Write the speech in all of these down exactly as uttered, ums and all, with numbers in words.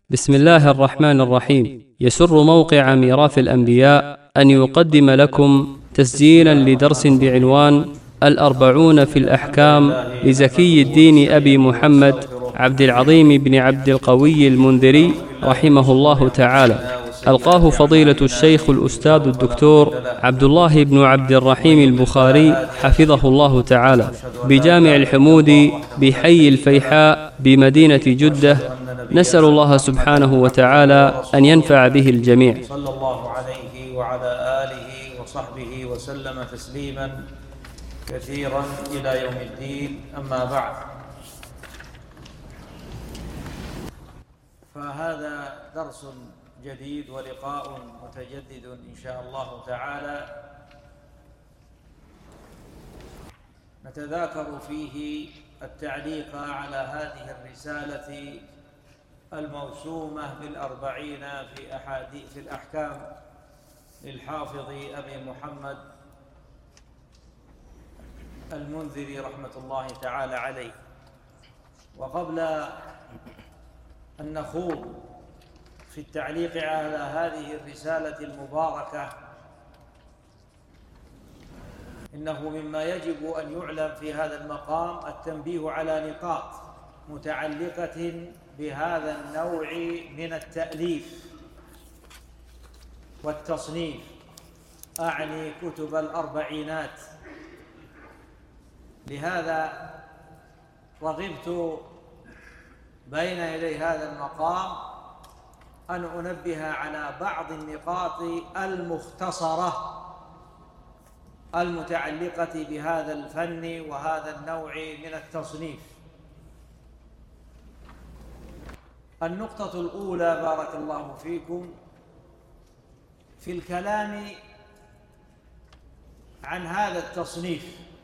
بسم الله الرحمن الرحيم. يسر موقع ميراث الأنبياء أن يقدم لكم تسجيلا لدرس بعنوان الأربعون في الأحكام لزكي الدين أبي محمد عبد العظيم بن عبد القوي المنذري رحمه الله تعالى. ألقاه فضيلة الشيخ الأستاذ الدكتور عبد الله بن عبد الرحيم البخاري حفظه الله تعالى بجامع الحمودي بحي الفيحاء بمدينة جدة. نسأل الله سبحانه وتعالى أن ينفع به الجميع. صلى الله عليه وعلى آله وصحبه وسلم تسليما كثيرا إلى يوم الدين. أما بعد، فهذا درس جديد ولقاء متجدد إن شاء الله تعالى نتذاكر فيه التعليق على هذه الرسالة الموسومة بالأربعين في أحاديث في الأحكام للحافظ أبي محمد المنذري رحمة الله تعالى عليه. وقبل أن نخوض في التعليق على هذه الرسالة المباركة، إنه مما يجب أن يعلم في هذا المقام التنبيه على نقاط متعلقة بهذا النوع من التأليف والتصنيف، أعني كتب الأربعينات. لهذا رغبت بين يدي هذا المقام أن أنبه على بعض النقاط المختصرة المتعلقة بهذا الفن وهذا النوع من التصنيف. النقطة الأولى بارك الله فيكم في الكلام عن هذا التصنيف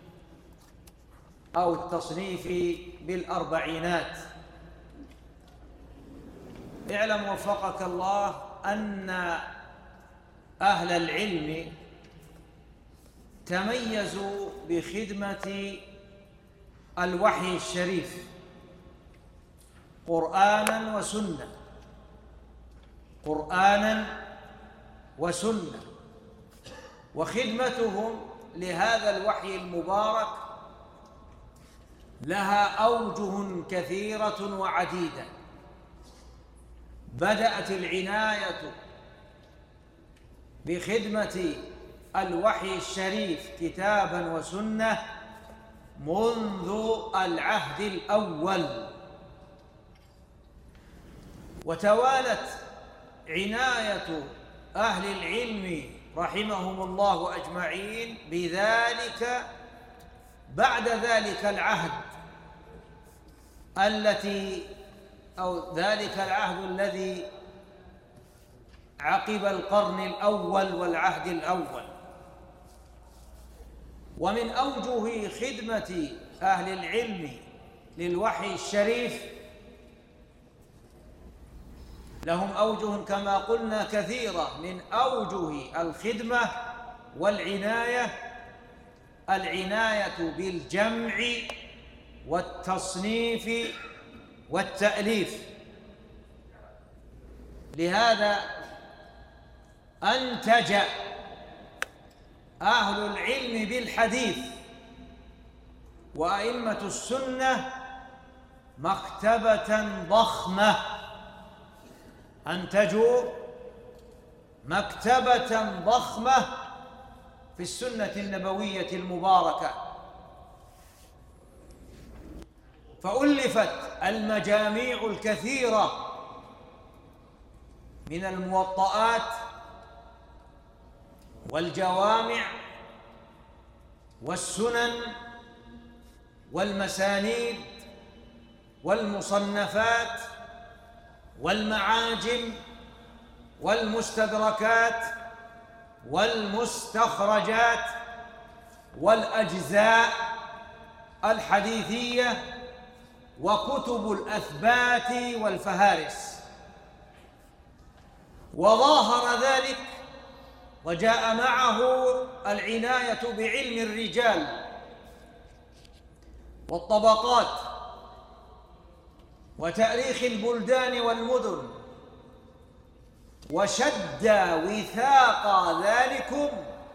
أو التصنيف بالأربعينات. اعلم وفقك الله أن أهل العلم تميزوا بخدمة الوحي الشريف قرآناً وسنة، قرآناً وسنة، وخدمتهم لهذا الوحي المبارك لها أوجه كثيرة وعديدة. بدأت العناية بخدمة الوحي الشريف كتاباً وسنة منذ العهد الأول، وتوالت عناية أهل العلم رحمهم الله أجمعين بذلك بعد ذلك العهد التي أو ذلك العهد الذي عقب القرن الأول والعهد الأول. ومن أوجه خدمة أهل العلم للوحي الشريف لهم أوجه كما قلنا كثيرة. من أوجه الخدمة والعناية العناية بالجمع والتصنيف والتأليف. لهذا أنتج أهل العلم بالحديث وأئمة السنة مكتبة ضخمة، أنتجوا مكتبة ضخمة في السنة النبوية المباركة، فألفت المجاميع الكثيرة من الموطئات والجوامع والسنن والمسانيد والمصنفات والمعاجم والمستدركات والمستخرجات والأجزاء الحديثية وكتب الأثبات والفهارس. وظاهر ذلك وجاء معه العناية بعلم الرجال والطبقات وتأريخ البلدان والمدن وشد وثاق ذلكم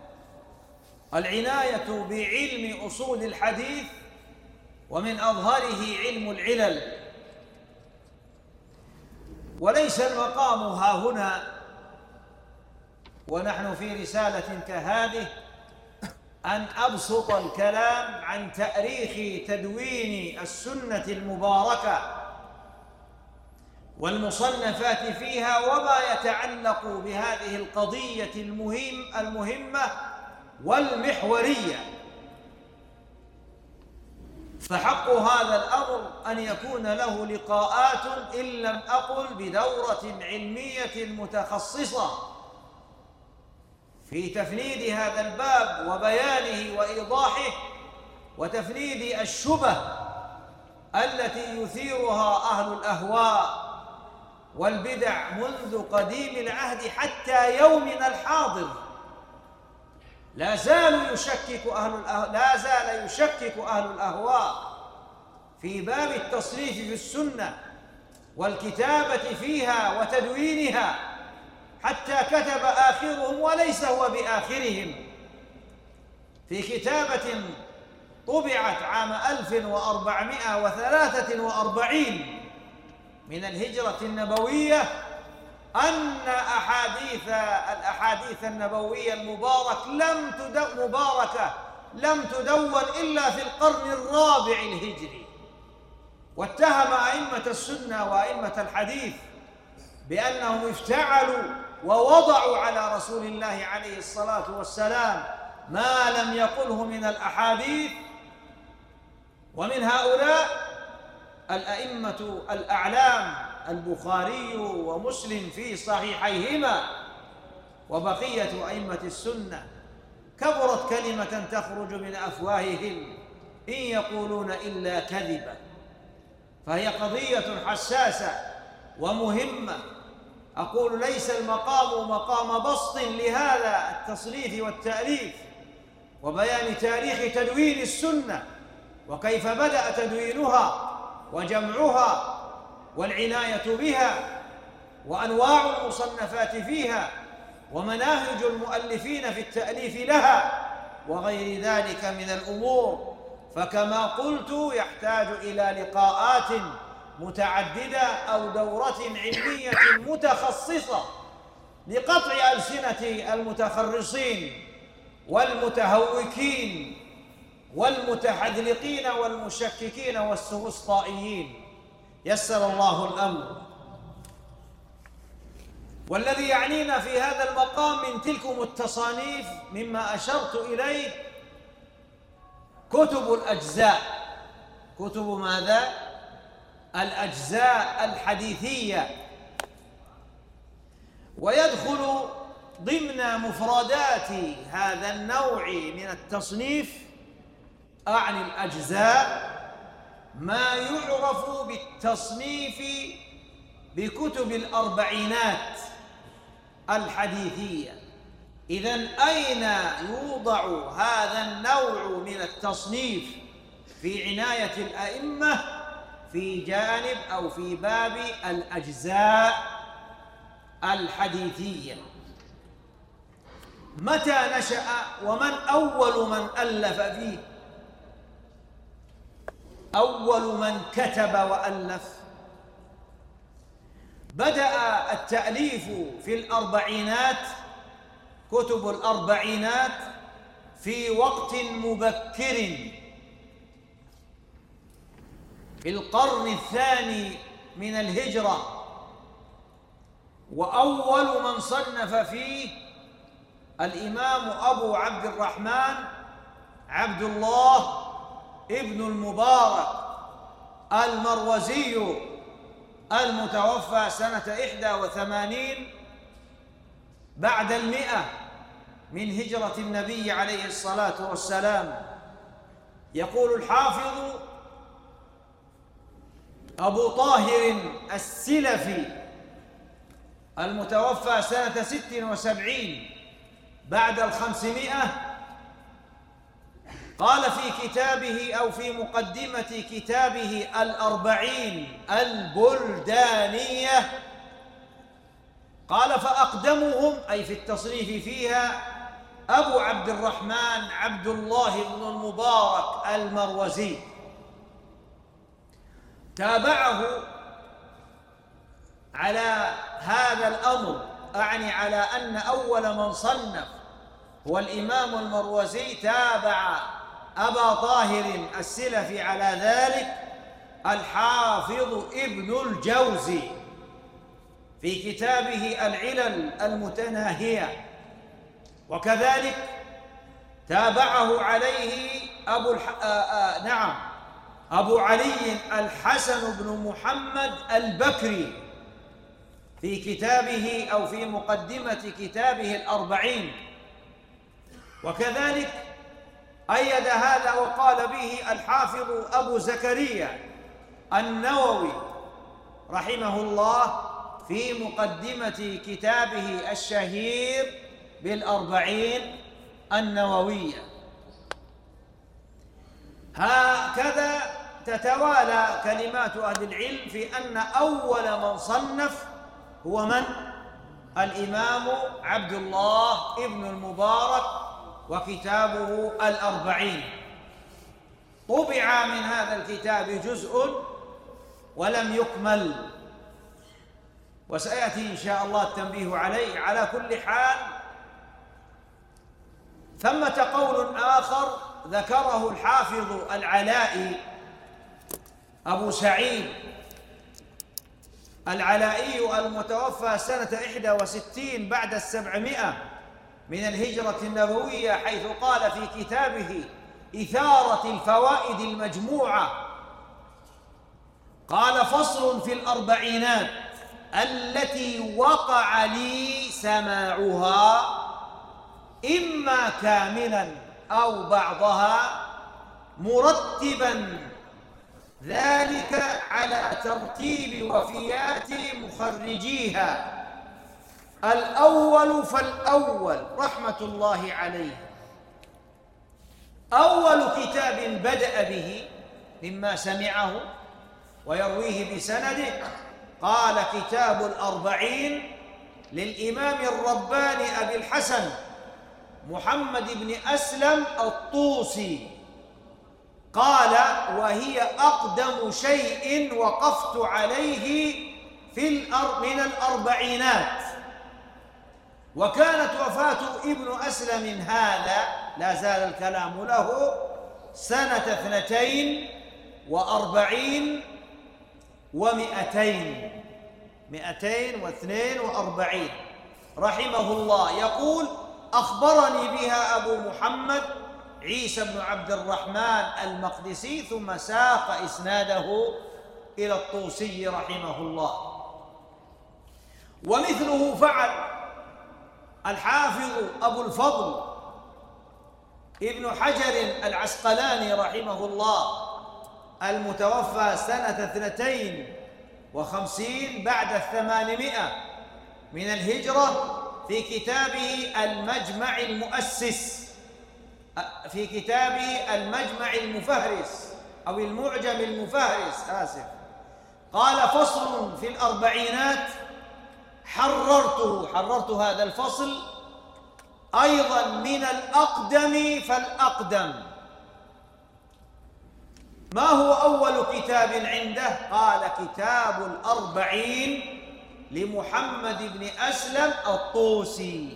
العناية بعلم أصول الحديث، ومن أظهره علم العلل. وليس المقام ها هنا ونحن في رسالة كهذه أن أبسط الكلام عن تأريخ تدوين السنة المباركة والمصنفات فيها وما يتعلق بهذه القضية المهم المهمة والمحورية، فحق هذا الأمر أن يكون له لقاءات إن لم أقل بدورة علمية متخصصة في تفنيد هذا الباب وبيانه وإيضاحه وتفنيد الشبه التي يثيرها أهل الأهواء والبدع منذ قديم العهد حتى يومنا الحاضر. لا زال يشكك أهل الأهواء لا زال يشكك أهل الأهواء في باب التصريف في السنة والكتابة فيها وتدوينها، حتى كتب آخرهم وليس هو بآخرهم في كتابة طبعت عام ألف وأربعمائة وثلاثة وأربعين من الهجرة النبوية أن أحاديث الأحاديث النبوية المبارك لم تدو مباركة لم تدون إلا في القرن الرابع الهجري، واتهم أئمة السنة وأئمة الحديث بأنهم افتعلوا ووضعوا على رسول الله عليه الصلاة والسلام ما لم يقله من الأحاديث. ومن هؤلاء الأئمة الأعلام البخاري ومسلم في صحيحيهما وبقية أئمة السنة. كبرت كلمة تخرج من أفواههم إن يقولون إلا كذبا، فهي قضية حساسة ومهمة. أقول ليس المقام مقام بسط لهذا التصنيف والتأليف وبيان تاريخ تدوين السنة وكيف بدأ تدوينها وجمعها والعناية بها وأنواع المصنفات فيها ومناهج المؤلفين في التأليف لها وغير ذلك من الأمور. فكما قلت يحتاج إلى لقاءات متعددة أو دورة علمية متخصصة لقطع ألسنة المتخرصين والمتهوكين والمتحذلقين والمشككين والسفسطائيين، يسر الله الأمر. والذي يعنينا في هذا المقام من تلكم التصانيف مما أشرت إليه كتب الأجزاء. كتب ماذا؟ الأجزاء الحديثية. ويدخل ضمن مفردات هذا النوع من التصنيف أعني الأجزاء ما يعرف بالتصنيف بكتب الأربعينات الحديثية. إذن أين يوضع هذا النوع من التصنيف في عناية الأئمة؟ في جانب أو في باب الأجزاء الحديثية. متى نشأ ومن أول من ألف فيه؟ أول من كتب وألف؟ بدأ التأليف في الأربعينات، كتب الأربعينات في وقت مبكر في القرن الثاني من الهجرة، وأول من صنف فيه الإمام أبو عبد الرحمن عبد الله ابن المبارك المروزي المتوفى سنة إحدى وثمانين بعد المئة من هجرة النبي عليه الصلاة والسلام. يقول الحافظ أبو طاهر السلفي المتوفى سنة ست وسبعين بعد الخمسمائة، قال في كتابه أو في مقدمة كتابه الأربعين البلدانية، قال فأقدمهم أي في التصنيف فيها أبو عبد الرحمن عبد الله بن المبارك المروزي، تابعه على هذا الأمر، أعني على أن أول من صنف هو الإمام المروزي، تابع أبا طاهر السلفي على ذلك الحافظ ابن الجوزي في كتابه العلل المتناهية، وكذلك تابعه عليه أبو الح... آآ آآ نعم أبو علي الحسن بن محمد البكري في كتابه أو في مقدمة كتابه الأربعين، وكذلك أيد هذا وقال به الحافظ أبو زكريا النووي رحمه الله في مقدمة كتابه الشهير بالأربعين النووية. هكذا تتوالى كلمات أهل العلم في أن أول من صنف هو من؟ الإمام عبد الله ابن المبارك وكتابه الأربعين. طبع من هذا الكتاب جزء ولم يكمل، وسيأتي إن شاء الله التنبيه عليه. على كل حال ثمة قول آخر ذكره الحافظ العلائي أبو سعيد العلائي المتوفى سنة إحدى وستين بعد السبعمائة من الهجرة النبوية، حيث قال في كتابه إثارة الفوائد المجموعة، قال فصل في الأربعينات التي وقع لي سماعها إما كاملا أو بعضها مرتبا ذلك على ترتيب وفيات مخرجيها. الأول فالأول رحمة الله عليه، أول كتاب بدأ به مما سمعه ويرويه بسنده قال كتاب الأربعين للإمام الرباني أبي الحسن محمد بن أسلم الطوسي، قال وهي أقدم شيء وقفت عليه في الأر من الأربعينات. وكانت وفاة ابن أسلم هذا لا زال الكلام له سنة اثنتين وأربعين ومئتين مئتين واثنين وأربعين رحمه الله. يقول أخبرني بها أبو محمد عيسى بن عبد الرحمن المقدسي، ثم ساق إسناده إلى الطوسي رحمه الله. ومثله فعل الحافظ أبو الفضل ابن حجر العسقلاني رحمه الله المتوفى سنة اثنتين وخمسين بعد الثمانمائة من الهجرة في كتابه المجمع المؤسس في كتابه المجمع المفهرس أو المعجم المفهرس آسف قال فصل في الأربعينات حررته حررت هذا الفصل أيضا من الأقدم فالأقدم. ما هو أول كتاب عنده؟ قال كتاب الأربعين لمحمد بن أسلم الطوسي،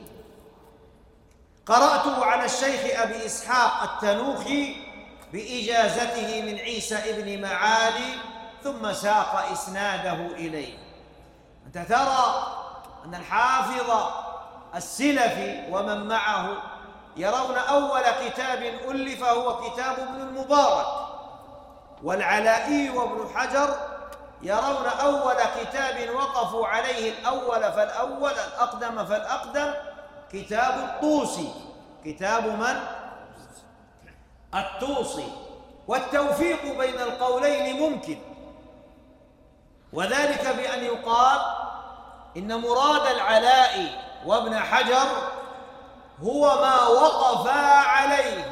قرأته على الشيخ أبي إسحاق التنوخي بإجازته من عيسى ابن معالي، ثم ساق إسناده إليه. أنت ترى أن الحافظ السلفي ومن معه يرون أول كتاب ألف هو كتاب ابن المبارك، والعلائي وابن حجر يرون أول كتاب وقفوا عليه الأول فالأول الأقدم فالأقدم كتاب الطوسي. كتاب من؟ الطوسي. والتوفيق بين القولين ممكن، وذلك بأن يقال إن مراد العلائي وابن حجر هو ما وقفا عليه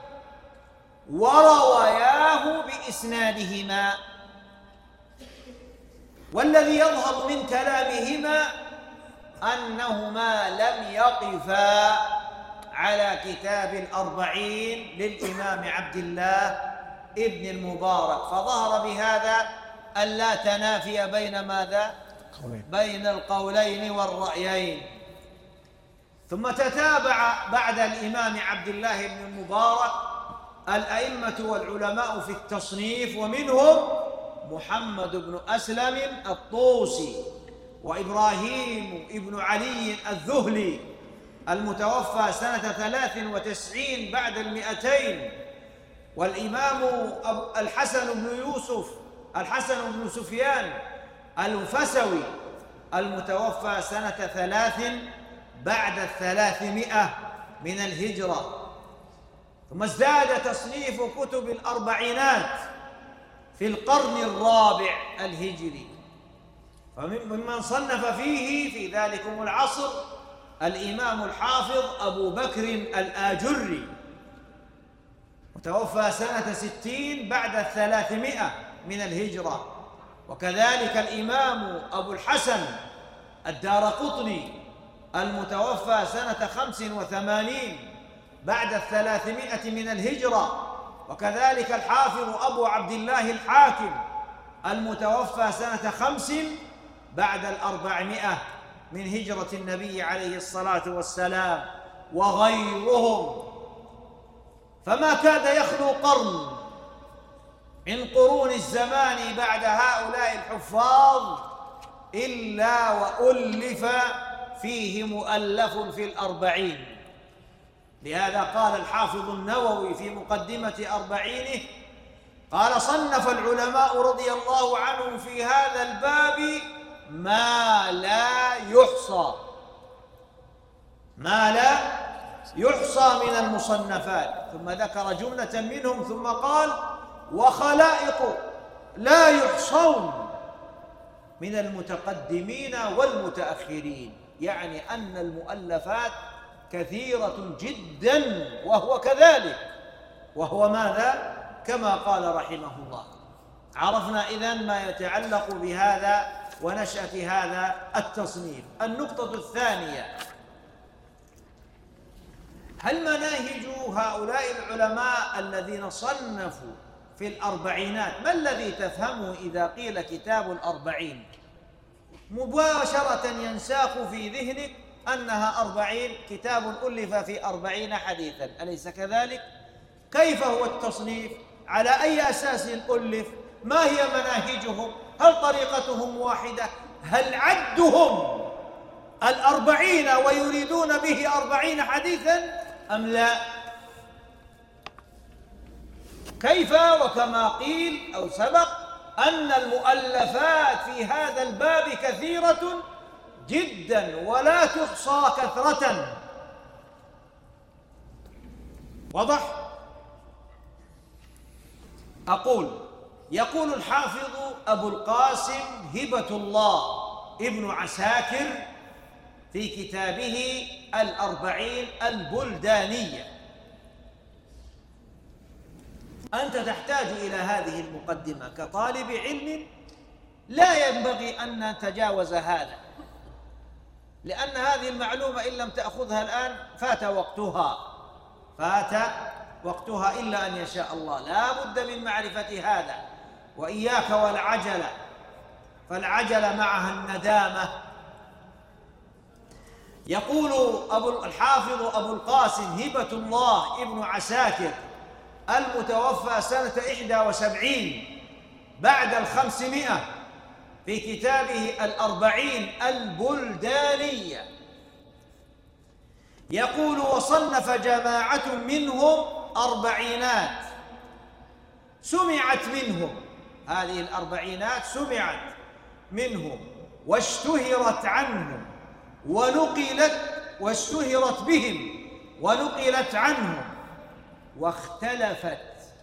ورواياه بإسنادهما، والذي يظهر من كلامهما أنهما لم يقفا على كتاب الأربعين للإمام عبد الله ابن المبارك، فظهر بهذا أن لا تنافي بين ماذا؟ بين القولين والرأيين. ثم تتابع بعد الإمام عبد الله بن المبارك الأئمة والعلماء في التصنيف، ومنهم محمد بن أسلم الطوسي، وإبراهيم ابن علي الذهلي المتوفى سنة ثلاث وتسعين بعد المئتين، والإمام الحسن بن يوسف الحسن بن سفيان الفسوي المتوفى سنة ثلاث بعد الثلاثمائة من الهجرة. ثم ازداد تصنيف كتب الأربعينات في القرن الرابع الهجري، فممن صنف فيه في ذلكم العصر الإمام الحافظ أبو بكر الآجري متوفى سنة ستين بعد الثلاثمائة من الهجرة، وكذلك الإمام أبو الحسن الدارقطني المتوفى سنة خمس وثمانين بعد الثلاثمائة من الهجرة، وكذلك الحافظ أبو عبد الله الحاكم المتوفى سنة خمس بعد الأربعمائة من هجرة النبي عليه الصلاة والسلام، وغيرهم. فما كاد يخلو قرن من قرون الزمان بعد هؤلاء الحفاظ إلا وألف فيه مؤلف في الأربعين. لهذا قال الحافظ النووي في مقدمة أربعينه، قال: صنف العلماء رضي الله عنهم في هذا الباب ما لا يحصى ما لا يحصى من المصنفات، ثم ذكر جملة منهم ثم قال: وخلائق لا يحصون من المتقدمين والمتأخرين، يعني أن المؤلفات كثيرة جدا، وهو كذلك، وهو ماذا؟ كما قال رحمه الله. عرفنا إذن ما يتعلق بهذا ونشأة هذا التصنيف. النقطة الثانية: هل مناهج هؤلاء العلماء الذين صنفوا في الأربعينات، ما الذي تفهمه إذا قيل كتاب الأربعين؟ مباشرة ينساق في ذهنك أنها أربعين، كتاب ألف في أربعين حديثا، أليس كذلك؟ كيف هو التصنيف؟ على أي أساس ألف؟ ما هي مناهجهم؟ هل طريقتهم واحدة؟ هل عدهم الأربعين ويريدون به أربعين حديثا أم لا؟ كيف؟ وكما قيل أو سبق أن المؤلفات في هذا الباب كثيرة جدا ولا تحصى كثرة. واضح؟ أقول: يقول الحافظ أبو القاسم هبة الله ابن عساكر في كتابه الأربعين البلدانية. أنت تحتاج إلى هذه المقدمة كطالب علم، لا ينبغي أن نتجاوز هذا، لأن هذه المعلومة إن لم تأخذها الآن فات وقتها فات وقتها إلا أن يشاء الله. لا بد من معرفة هذا، وإياك والعجلة، فالعجلة معها الندامة. يقول أبو الحافظ أبو القاسم هبة الله ابن عساكر المتوفى سنة إحدى وسبعين بعد الخمسمائة في كتابه الأربعين البلدانية، يقول: وصنف جماعة منهم أربعينات سمعت منهم، هذه الأربعينات سمعت منهم واشتهرت عنهم ونقلت واشتهرت بهم ونقلت عنهم، واختلفت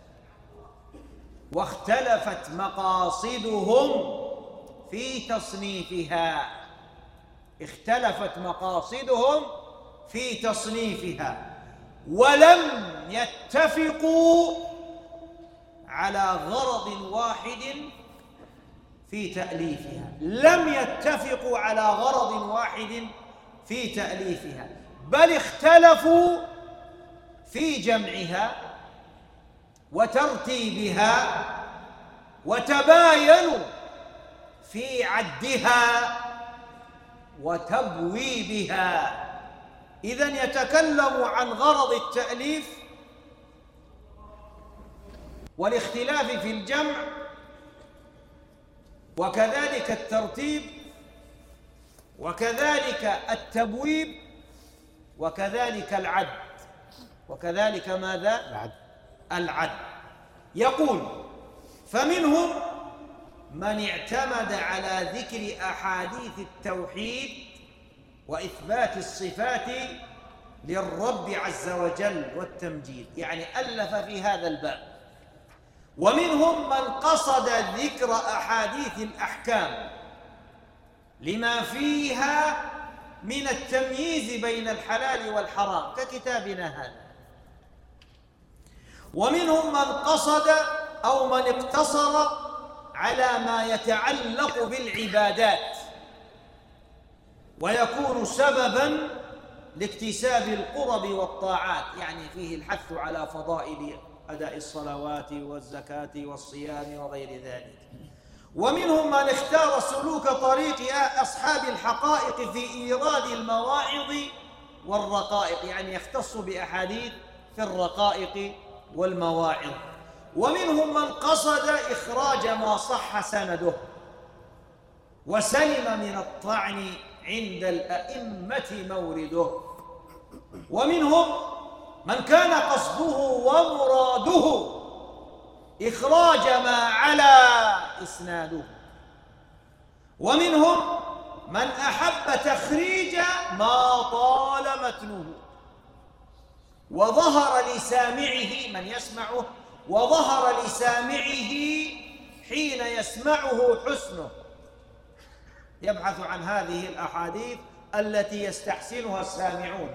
واختلفت مقاصدهم في تصنيفها اختلفت مقاصدهم في تصنيفها ولم يتفقوا على غرض واحد في تأليفها لم يتفقوا على غرض واحد في تأليفها، بل اختلفوا في جمعها وترتيبها، وتباينوا في عدها وتبويبها. إذن يتكلم عن غرض التأليف والاختلاف في الجمع، وكذلك الترتيب، وكذلك التبويب، وكذلك العد، وكذلك ماذا؟ العد. العد. يقول: فمنهم من اعتمد على ذكر أحاديث التوحيد وإثبات الصفات للرب عز وجل والتمجيد، يعني ألف في هذا الباب. ومنهم من قصد ذكر أحاديث الأحكام لما فيها من التمييز بين الحلال والحرام ككتابنا هذا. ومنهم من قصد أو من اقتصر على ما يتعلق بالعبادات ويكون سبباً لاكتساب القرب والطاعات، يعني فيه الحث على فضائل أداء الصلوات والزكاة والصيام وغير ذلك. ومنهم من اختار سلوك طريق أصحاب الحقائق في إيراد المواعظ والرقائق، يعني يختص بأحاديث في الرقائق والمواعظ. ومنهم من قصد إخراج ما صح سنده وسلم من الطعن عند الأئمة مورده. ومنهم من كان قصده ومراده إخراج ما على إسناده. ومنهم من أحب تخريج ما طال متنه وظهر لسامعه، من يسمعه، وظهر لسامعه حين يسمعه حسنه، يبحث عن هذه الأحاديث التي يستحسنها السامعون،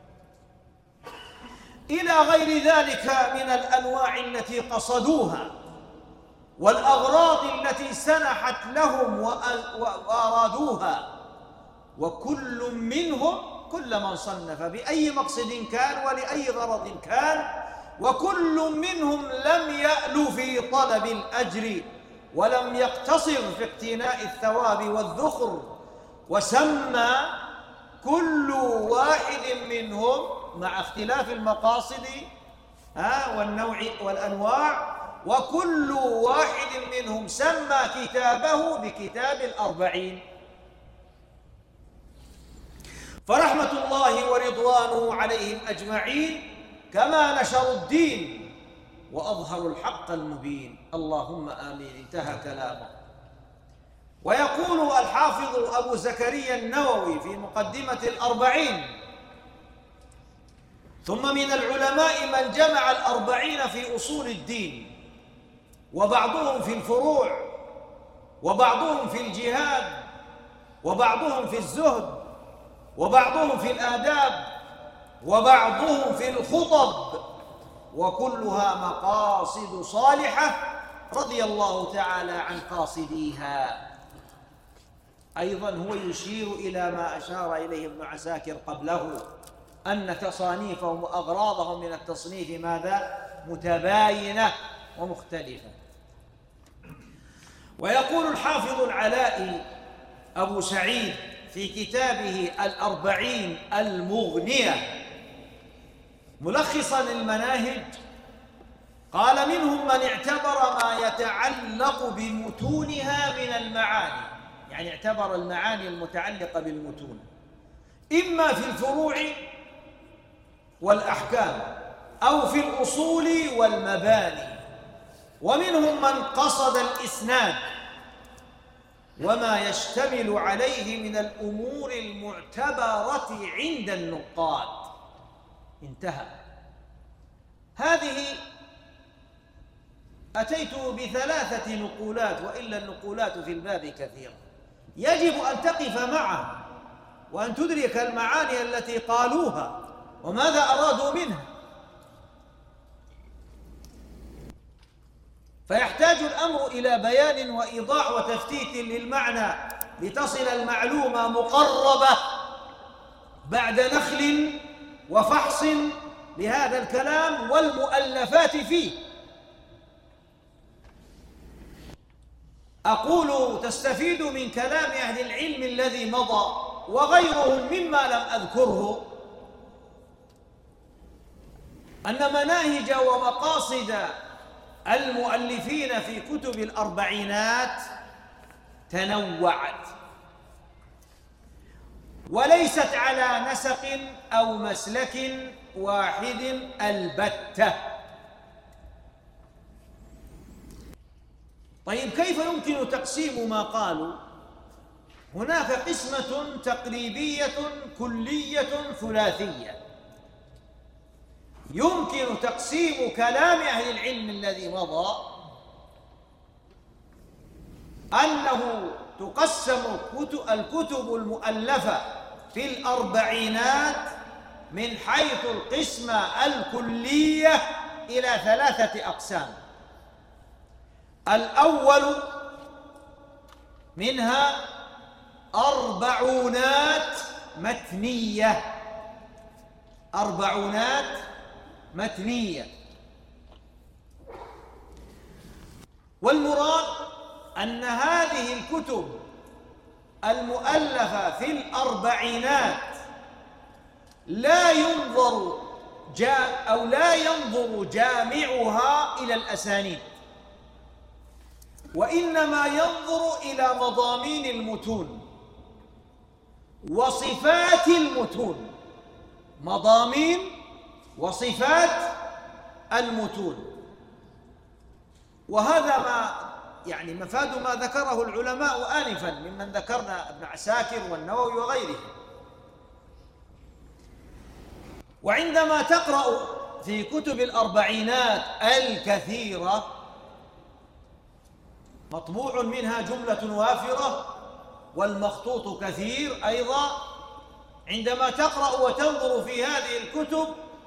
إلى غير ذلك من الأنواع التي قصدوها والأغراض التي سنحت لهم وأرادوها. وكل منهم، كل من صنف بأي مقصد كان ولأي غرض كان، وكل منهم لم يأل في طلب الأجر ولم يقتصر في اقتناء الثواب والذخر، وسمى كل واحد منهم مع اختلاف المقاصد والنوع والأنواع، وكل واحد منهم سمى كتابه بكتاب الأربعين. فرحمة الله ورضوانه عليهم أجمعين كما نشروا الدين وأظهروا الحق المبين. اللهم آمين. انتهى كلامه. ويقول الحافظ أبو زكريا النووي في مقدمة الأربعين: ثم من العلماء من جمع الأربعين في أصول الدين، وبعضهم في الفروع، وبعضهم في الجهاد، وبعضهم في الزهد، وبعضهم في الآداب، وبعضهم في الخطب، وكلها مقاصد صالحة رضي الله تعالى عن قاصديها. أيضا هو يشير إلى ما أشار إليه ابن عساكر قبله، أن تصانيفهم وأغراضهم من التصنيف ماذا؟ متباينة ومختلفة. ويقول الحافظ العلائي أبو سعيد في كتابه الأربعين المغنية ملخصاً المناهج، قال: منهم من اعتبر ما يتعلق بمتونها من المعاني، يعني اعتبر المعاني المتعلقة بالمتون إما في الفروع والأحكام أو في الأصول والمباني. ومنهم من قصد الإسناد وما يشتمل عليه من الأمور المعتبرة عند النقاد. انتهى. هذه أتيت بثلاثة نقولات، وإلا النقولات في الباب كثيرة، يجب أن تقف معها وأن تدرك المعاني التي قالوها وماذا أرادوا منها. فيحتاج الأمر إلى بيان وإيضاح وتفتيت للمعنى لتصل المعلومة مقربة بعد نخل وفحص لهذا الكلام والمؤلفات فيه. أقول تستفيد من كلام أهل العلم الذي مضى وغيرهم مما لم أذكره أن مناهج ومقاصد المؤلفين في كتب الأربعينات تنوعت وليست على نسق أو مسلك واحد البتة. طيب كيف يمكن تقسيم ما قالوا؟ هناك قسمة تقريبية كلية ثلاثية. يمكن تقسيم كلام أهل العلم الذي مضى أنه تقسم الكتب المؤلفة في الأربعينات من حيث القسمة الكلية إلى ثلاثة أقسام. الأول منها أربعونات متنية، أربعونات متنية، والمراد أن هذه الكتب المؤلفة في الأربعينات لا ينظر جاء أو لا ينظر جامعها إلى الأسانيد، وإنما ينظر إلى مضامين المتون وصفات المتون، مضامين وصفات المتون. وهذا ما يعني مفاد ما ذكره العلماء آنفا ممن ذكرنا ابن عساكر والنووي وغيرهم. وعندما تقرأ في كتب الأربعينات الكثيرة مطبوع منها جملة وافرة والمخطوط كثير أيضا، عندما تقرأ وتنظر في هذه الكتب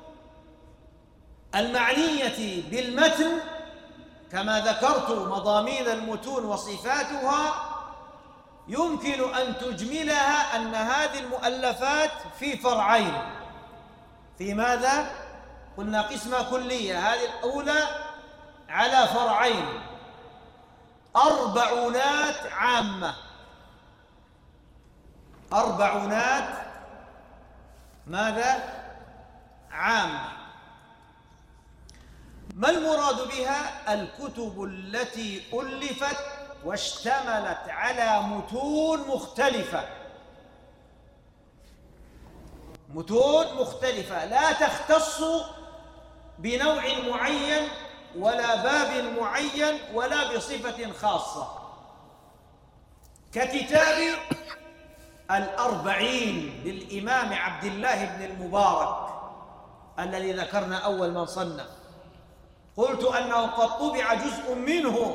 المعنية بالمتن كما ذكرت مضامين المتون وصفاتها، يمكن أن تجملها أن هذه المؤلفات في فرعين. في ماذا؟ قلنا قسمة كلية، هذه الأولى على فرعين: أربعونات عامة، أربعونات ماذا؟ عامة. ما المراد بها؟ الكتب التي ألفت واشتملت على متون مختلفة، متون مختلفة لا تختص بنوع معين ولا باب معين ولا بصفة خاصة، ككتاب الأربعين للإمام عبد الله بن المبارك الذي ذكرنا أول من صنف. قلت أنه قد طبع جزء منه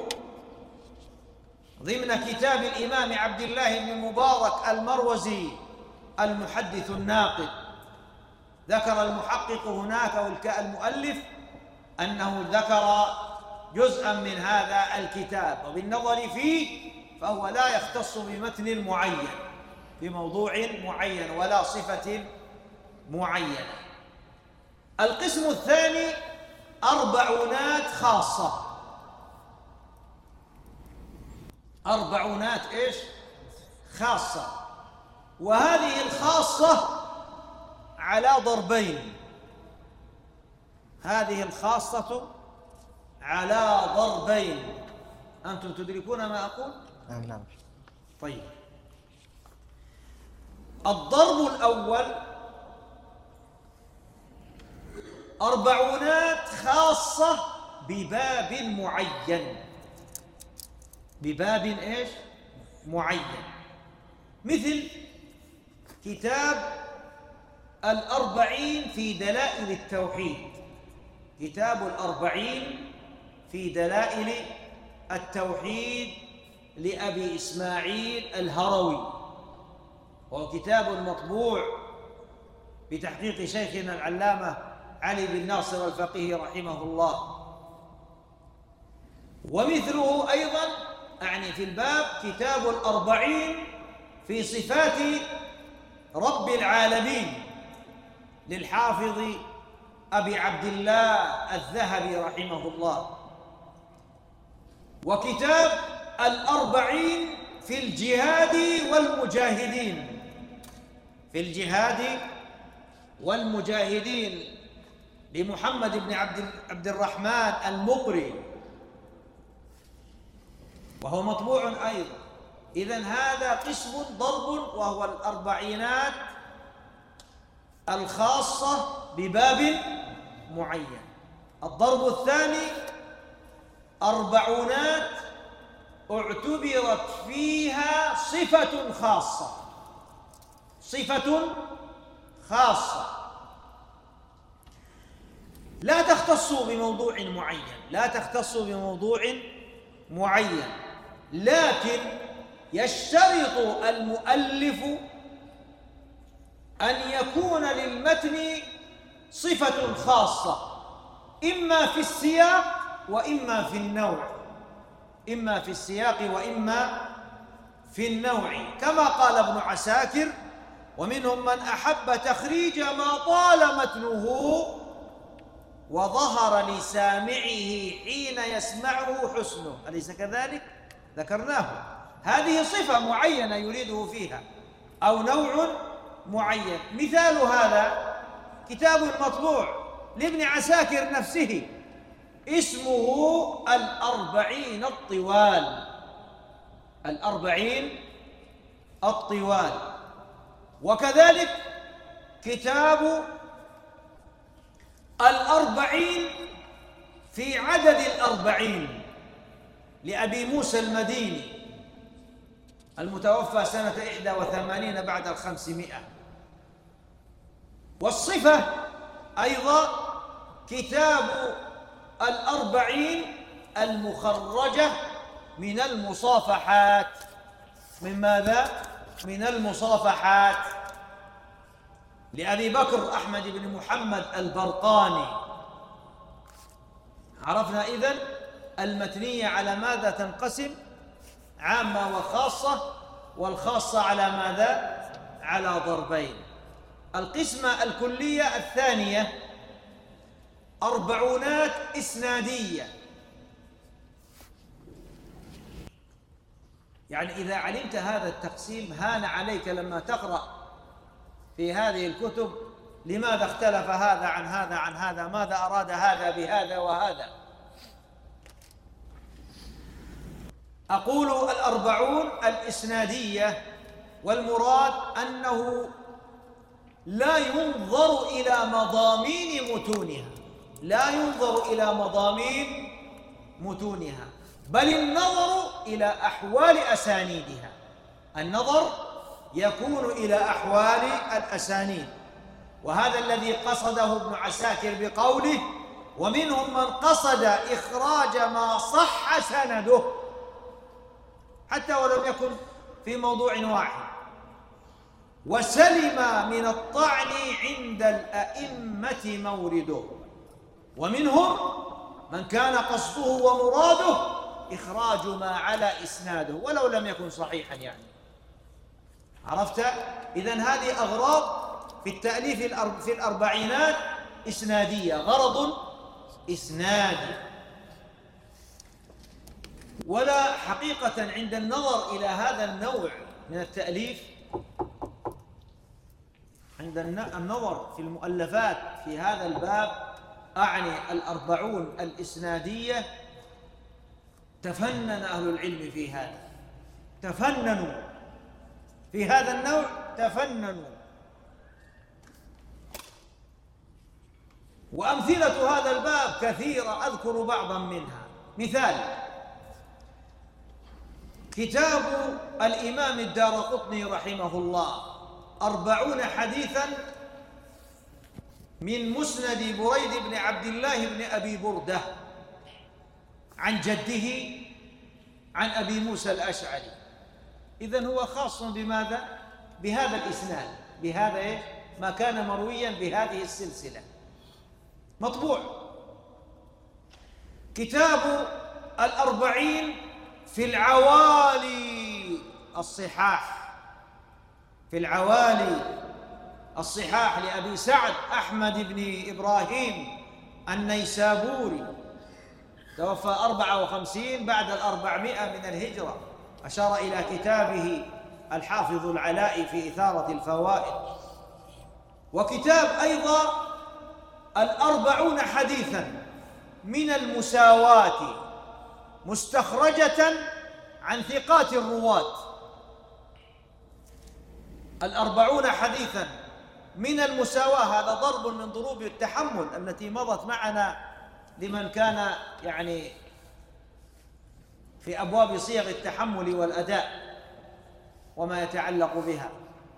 ضمن كتاب الإمام عبد الله بن المبارك المروزي المحدث الناقد. ذكر المحقق هناك والمؤلف أنه ذكر جزءا من هذا الكتاب، وبالنظر فيه فهو لا يختص بمتن معين بموضوع معين ولا صفة معينة. القسم الثاني أربعونات خاصة، أربعونات إيش؟ خاصة. وهذه الخاصة على ضربين، هذه الخاصة على ضربين. أنتم تدركون ما أقول؟ نعم نعم. طيب، الضرب الأول أربعونات خاصة بباب معين، بباب إيش؟ معين، مثل كتاب الأربعين في دلائل التوحيد، كتاب الأربعين في دلائل التوحيد لأبي إسماعيل الهروي، وهو كتاب مطبوع بتحقيق شيخنا العلامة علي بن ناصر الفقيه رحمه الله. ومثله أيضا أعني في الباب كتاب الأربعين في صفات رب العالمين للحافظ أبي عبد الله الذهبي رحمه الله، وكتاب الأربعين في الجهاد والمجاهدين، في الجهاد والمجاهدين لمحمد بن عبد الرحمن المقري، وهو مطبوع أيضا. إذن هذا قسم ضرب، وهو الأربعينات الخاصة بباب معين. الضرب الثاني أربعونات اعتبرت فيها صفة خاصة، صفة خاصة لا تختص بموضوع معين، لا تختص بموضوع معين، لكن يشترط المؤلف أن يكون للمتن صفة خاصة، إما في السياق وإما في النوع، إما في السياق وإما في النوع، كما قال ابن عساكر: ومنهم من أحب تخريج ما طال متنه وظهر لسامعه حين يسمعه حسنه. أليس كذلك؟ ذكرناه. هذه صفة معينة يريده فيها أو نوع معين. مثال هذا كتاب مطبوع لابن عساكر نفسه اسمه الأربعين الطوال، الأربعين الطوال. وكذلك كتاب الأربعين في عدد الأربعين لأبي موسى المديني المتوفى سنة إحدى وثمانين بعد الخمسمائة. والصفة أيضا كتاب الأربعين المخرجة من المصافحات. من ماذا؟ من المصافحات لأبي بكر أحمد بن محمد البرقاني. عرفنا إذن المتنية على ماذا تنقسم؟ عامة وخاصة، والخاصة على ماذا؟ على ضربين. القسمة الكلية الثانية أربعونات إسنادية، يعني إذا علمت هذا التقسيم هان عليك لما تقرأ في هذه الكتب لماذا اختلف هذا عن هذا عن هذا، ماذا أراد هذا بهذا وهذا. أقول الأربعون الإسنادية، والمراد أنه لا ينظر إلى مضامين متونها، لا ينظر إلى مضامين متونها، بل النظر إلى أحوال أسانيدها. النظر يكون إلى أحوال الأسانيد، وهذا الذي قصده ابن عساكر بقوله: ومنهم من قصد إخراج ما صح سنده حتى ولم يكن في موضوع واحد، وسلم من الطعن عند الأئمة مورده. ومنهم من كان قصده ومراده إخراج ما على إسناده ولو لم يكن صحيحا يعني. عرفت؟ إذن هذه أغراض في التأليف في الأربعينات إسنادية، غرض إسنادي. ولا حقيقة عند النظر إلى هذا النوع من التأليف، عند النظر في المؤلفات في هذا الباب، أعني الأربعون الإسنادية، تفنن أهل العلم في هذا، تفننوا في هذا النوع، تفننوا. وأمثلة هذا الباب كثيرة، أذكر بعضا منها. مثال: كتاب الإمام الدارقطني رحمه الله أربعون حديثا من مسند بريد بن عبد الله بن أبي بردة عن جده عن أبي موسى الأشعري. إذن هو خاص بماذا؟ بهذا الإسناد، بهذا إيه؟ ما كان مرويا بهذه السلسلة، مطبوع. كتاب الأربعين في العوالي الصحاح، في العوالي الصحاح لأبي سعد أحمد بن إبراهيم النيسابوري، توفى أربعة وخمسين بعد الأربعمائة من الهجرة. أشار إلى كتابه الحافظ العلائي في إثارة الفوائد. وكتاب أيضا الأربعون حديثا من المساواة مستخرجة عن ثقات الرواة. الأربعون حديثا من المساواة، هذا ضرب من ضروب التحمل التي مضت معنا لمن كان يعني في أبواب صيغ التحمل والأداء وما يتعلق بها،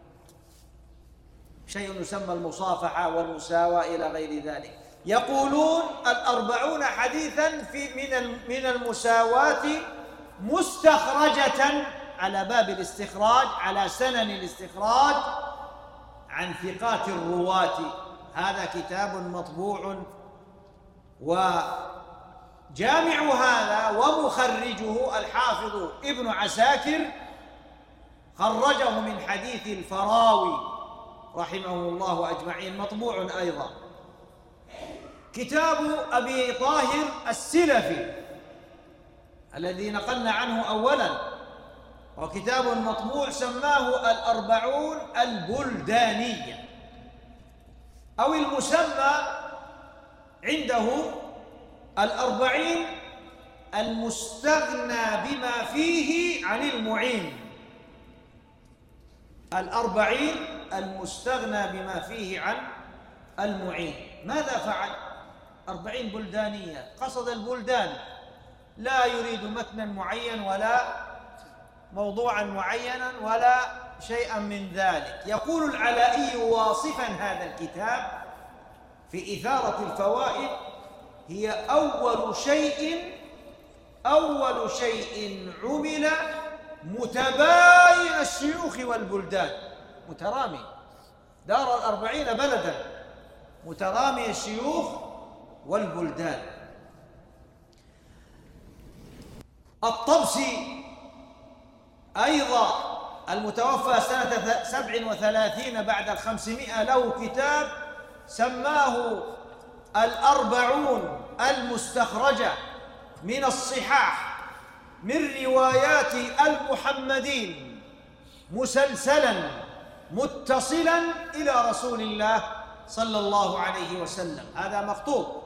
شيء يسمى المصافحة والمساواة إلى غير ذلك. يقولون الأربعون حديثا في من من المساواة مستخرجة على باب الاستخراج، على سنن الاستخراج عن ثقات الرواة. هذا كتاب مطبوع، وجامع هذا ومخرجه الحافظ ابن عساكر خرجه من حديث الفراوي رحمه الله أجمعين، مطبوع أيضا. كتاب أبي طاهر السلفي الذي نقلنا عنه أولا، وكتاب مطبوع سماه الأربعون البلدانية، أو المسمى عنده الأربعين المستغنى بما فيه عن المعين. الأربعين المستغنى بما فيه عن المعين. ماذا فعل؟ أربعين بلدانية، قصد البلدان، لا يريد متنا معين ولا موضوعا معينا ولا شيئا من ذلك. يقول العلائي واصفا هذا الكتاب في إثارة الفوائد: هي أول شيء أول شيء عمل متباين الشيوخ والبلدان. مترامي، دار الأربعين بلدا مترامي الشيوخ والبلدان. الطبسي أيضا المتوفى سنة سبع وثلاثين بعد الخمسمائة له كتاب سماه الأربعون المستخرجة من الصحاح من روايات المحمدين مسلسلا متصلا إلى رسول الله صلى الله عليه وسلم. هذا مخطوط،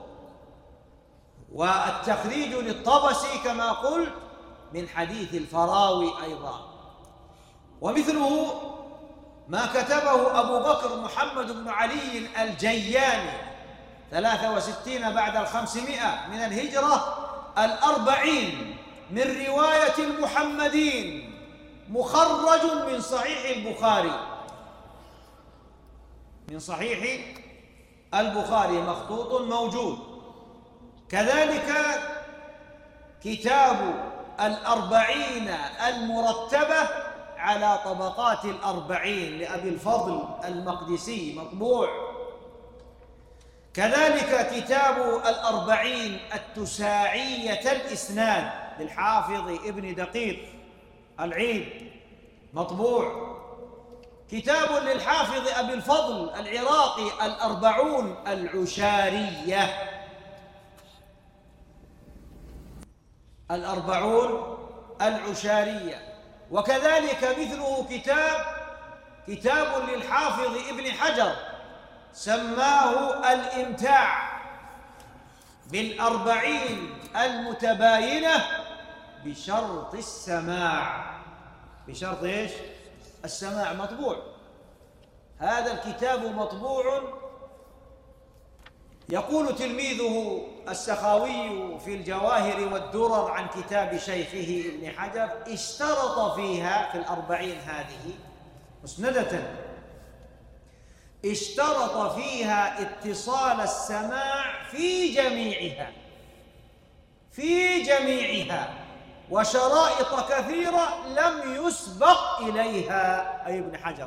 والتخريج للطبسي كما قلت من حديث الفراوي أيضا. ومثله ما كتبه أبو بكر محمد بن علي الجياني ثلاثة وستين بعد الخمسمائة من الهجرة، الأربعين من رواية المحمدين مخرج من صحيح البخاري، من صحيح البخاري مخطوط موجود. كذلك كتاب الأربعين المرتبة على طبقات الأربعين لأبي الفضل المقدسي مطبوع. كذلك كتاب الأربعين التساعية الإسناد للحافظ ابن دقيق العيد مطبوع. كتاب للحافظ أبي الفضل العراقي الأربعون العشارية، الأربعون العشارية. وكذلك مثله كتاب كتاب للحافظ ابن حجر سماه الإمتاع بالأربعين المتباينة بشرط السماع. بشرط إيش؟ السماع. مطبوع هذا الكتاب مطبوع. يقول تلميذه السخاوي في الجواهر والدرر عن كتاب شيخه ابن حجر: اشترط فيها في الأربعين هذه مسندة، اشترط فيها اتصال السماع في جميعها في جميعها وشرائط كثيرة لم يسبق إليها، أي ابن حجر.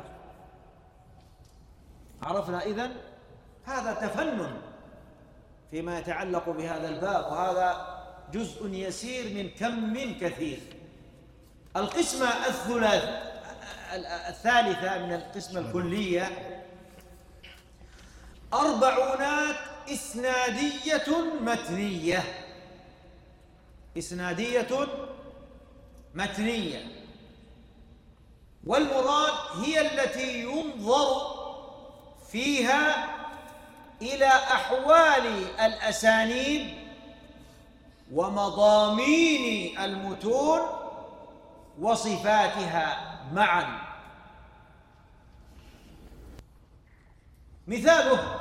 عرفنا إذن هذا تفنن فيما يتعلق بهذا الباب، وهذا جزء يسير من كم كثير. القسمة الثلاث الثالثة من القسمة الكلية أربعونات إسنادية متنية، إسنادية متنية، والمراد هي التي ينظر فيها إلى أحوال الأسانيد ومضامين المتون وصفاتها معا. مثاله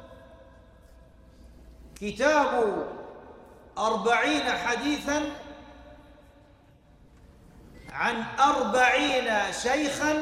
كتاب أربعين حديثا عن أربعين شيخا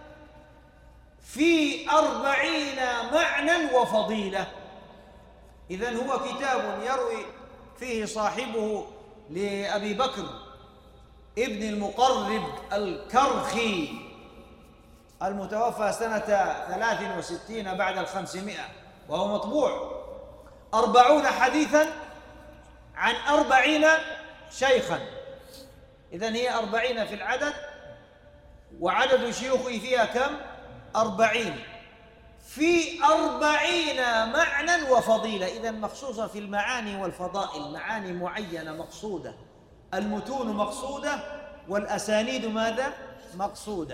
في أربعين معنى وفضيلة. إذن هو كتاب يروي فيه صاحبه لأبي بكر ابن المقرب الكرخي المتوفى سنة ثلاث وستين بعد الخمسمائة، وهو مطبوع أربعون حديثا عن أربعين شيخا. إذن هي أربعين في العدد، وعدد شيوخه فيها كم؟ أربعين، في أربعين معنى وفضيلة. إذن مخصوصة في المعاني والفضائل، معاني معينة مقصودة، المتون مقصودة والأسانيد ماذا؟ مقصودة.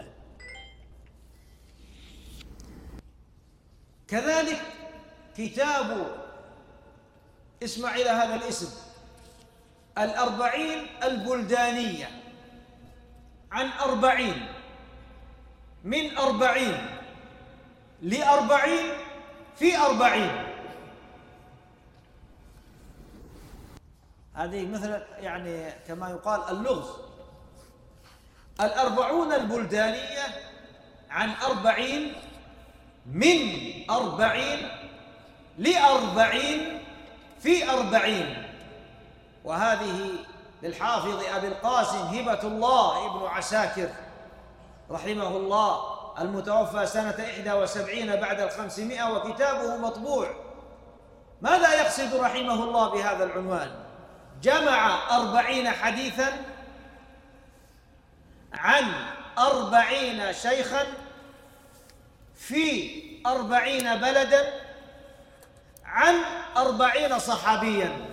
كذلك كتاب، اسمع إلى هذا الاسم، الأربعين البلدانية، عن أربعين، من أربعين، لأربعين، في أربعين. هذه مثل يعني كما يقال اللغز. الأربعون البلدانية عن أربعين، من أربعين، لأربعين، في أربعين. وهذه للحافظ أبي القاسم هبة الله ابن عساكر رحمه الله المتوفى سنة إحدى وسبعين بعد الخمسمائة، وكتابه مطبوع. ماذا يقصد رحمه الله بهذا العنوان؟ جمع أربعين حديثا عن أربعين شيخا في أربعين بلدا عن أربعين صحابيا.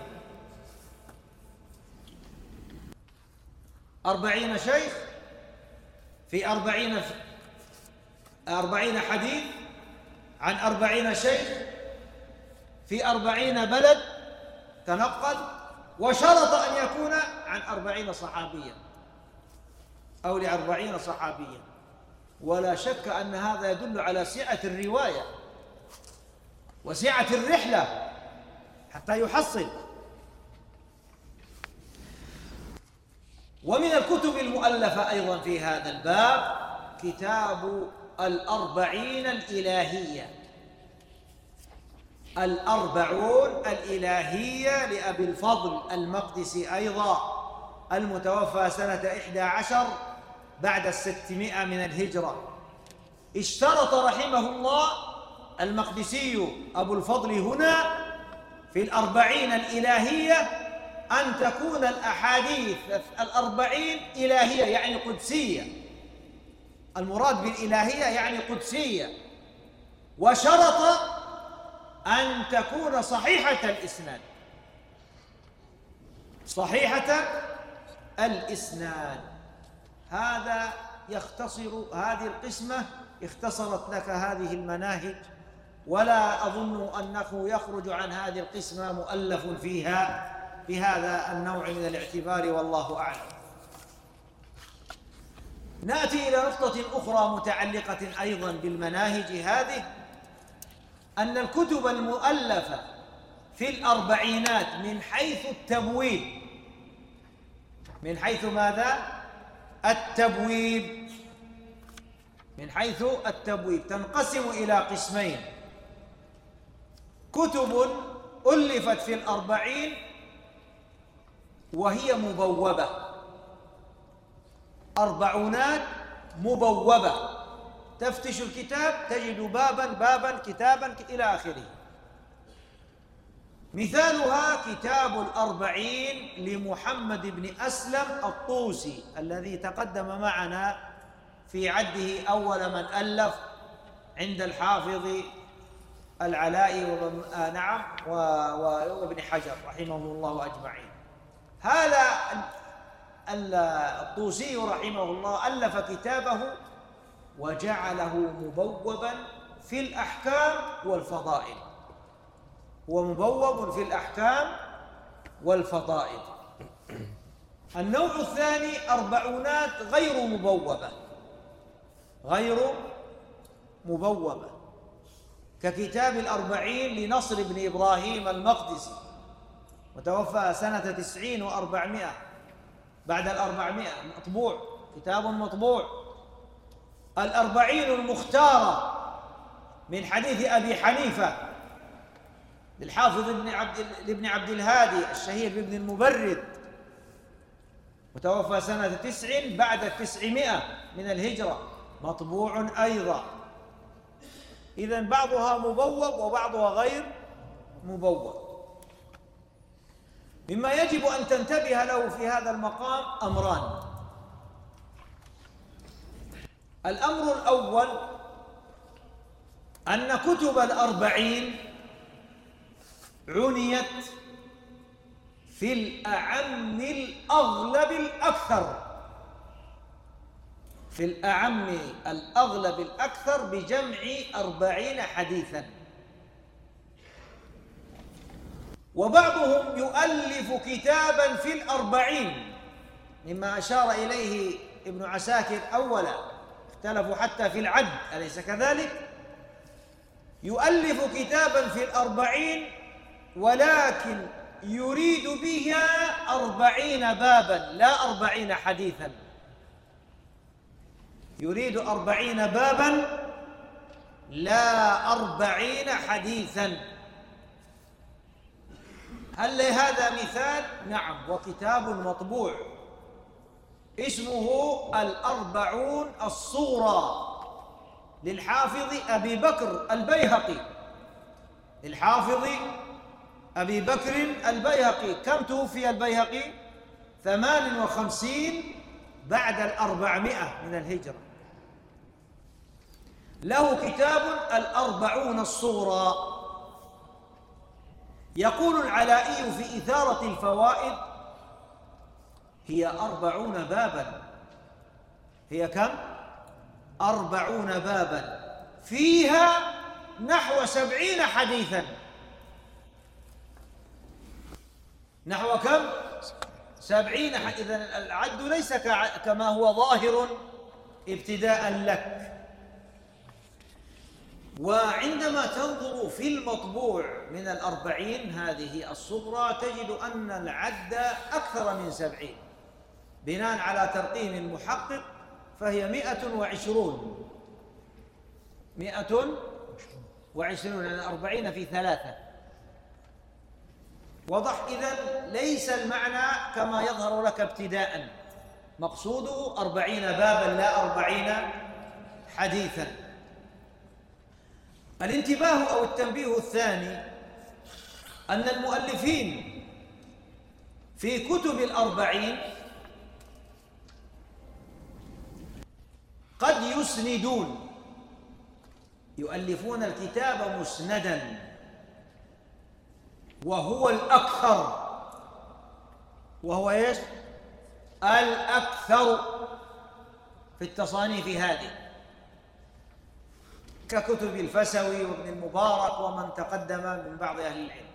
أربعين شيخ في أربعين أربعين حديث عن أربعين شيخ في أربعين بلد تنقل، وشرط أن يكون عن أربعين صحابيا أو لأربعين صحابيا. ولا شك أن هذا يدل على سعة الرواية وسعة الرحلة حتى يحصل. ومن الكتب المؤلفة أيضا في هذا الباب كتاب الأربعين الإلهية، الأربعون الإلهية لأبي الفضل المقدسي أيضا المتوفى سنة إحدى عشر بعد الستمائة من الهجرة. اشترط رحمه الله المقدسي أبو الفضل هنا في الأربعين الإلهية أن تكون الأحاديث الأربعين إلهية، يعني قدسية. المراد بالإلهية يعني قدسية. وشرط أن تكون صحيحة الإسناد، صحيحة الإسناد. هذا يختصر هذه القسمة، اختصرت لك هذه المناهج، ولا أظن أنه يخرج عن هذه القسمة مؤلف فيها بهذا النوع من الاعتبار، والله أعلم. نأتي إلى نقطة أخرى متعلقة أيضا بالمناهج هذه، أن الكتب المؤلفة في الأربعينات من حيث التبويب، من حيث ماذا؟ التبويب، من حيث التبويب تنقسم إلى قسمين: كتب ألفت في الأربعين وهي مبوبة، أربعونات مبوبة، تفتش الكتاب تجد بابا بابا كتابا إلى آخره. مثالها كتاب الأربعين لمحمد بن أسلم الطوسي الذي تقدم معنا في عده أول من ألف عند الحافظ العلاء ومن آه نعم وابن حجر رحمهم الله أجمعين. هذا الطوسي رحمه الله ألف كتابه وجعله مبوبا في الأحكام والفضائل، هو مبوب في الأحكام والفضائل. النوع الثاني أربعونات غير مبوبة، غير مبوبة، ككتاب الأربعين لنصر بن إبراهيم المقدسي، وتوفى سنة تسعين وأربعمائة بعد الأربعمائة، مطبوع، كتاب مطبوع. الأربعين المختارة من حديث أبي حنيفة للحافظ ابن عبد لابن عبد الهادي الشهير بابن المبرد، وتوفى سنة تسع بعد التسعمائة من الهجرة، مطبوع أيضا. إذن بعضها مبوب وبعضها غير مبوب. مما يجب أن تنتبه له في هذا المقام أمران. الأمر الأول أن كتب الأربعين عنيت في الأعم الأغلب الأكثر، في الأعم الأغلب الأكثر بجمع أربعين حديثاً، وبعضهم يؤلف كتاباً في الأربعين مما أشار إليه ابن عساكر أولاً، اختلفوا حتى في العد، أليس كذلك؟ يؤلف كتاباً في الأربعين ولكن يريد بها أربعين باباً لا أربعين حديثاً، يريد أربعين باباً لا أربعين حديثاً. هل لهذا مثال؟ نعم، وكتاب مطبوع اسمه الأربعون الصغرى للحافظ أبي بكر البيهقي، للحافظ أبي بكر البيهقي. كم توفي البيهقي؟ ثمان وخمسين بعد الأربعمائة من الهجرة. له كتاب الأربعون الصغرى. يقول العلائي في إثارة الفوائد: هي أربعون بابا. هي كم؟ أربعون بابا، فيها نحو سبعين حديثا. نحو كم؟ سبعين حديثا. إذن العد ليس كما هو ظاهر ابتداء لك. وعندما تنظر في المطبوع من الأربعين هذه الصغرى تجد أن العد أكثر من سبعين، بناء على ترقيم المحقق فهي مئة وعشرون، مئة وعشرون، لأن أربعين في ثلاثة. وضح إذن ليس المعنى كما يظهر لك ابتداء، مقصوده أربعين بابا لا أربعين حديثا. الانتباه أو التنبيه الثاني أن المؤلفين في كتب الأربعين قد يسندون، يؤلفون الكتاب مسندا، وهو الأكثر، وهو إيش؟ الأكثر في التصانيف هذه، ككتب الفسوي وابن المبارك ومن تقدم من بعض أهل العلم.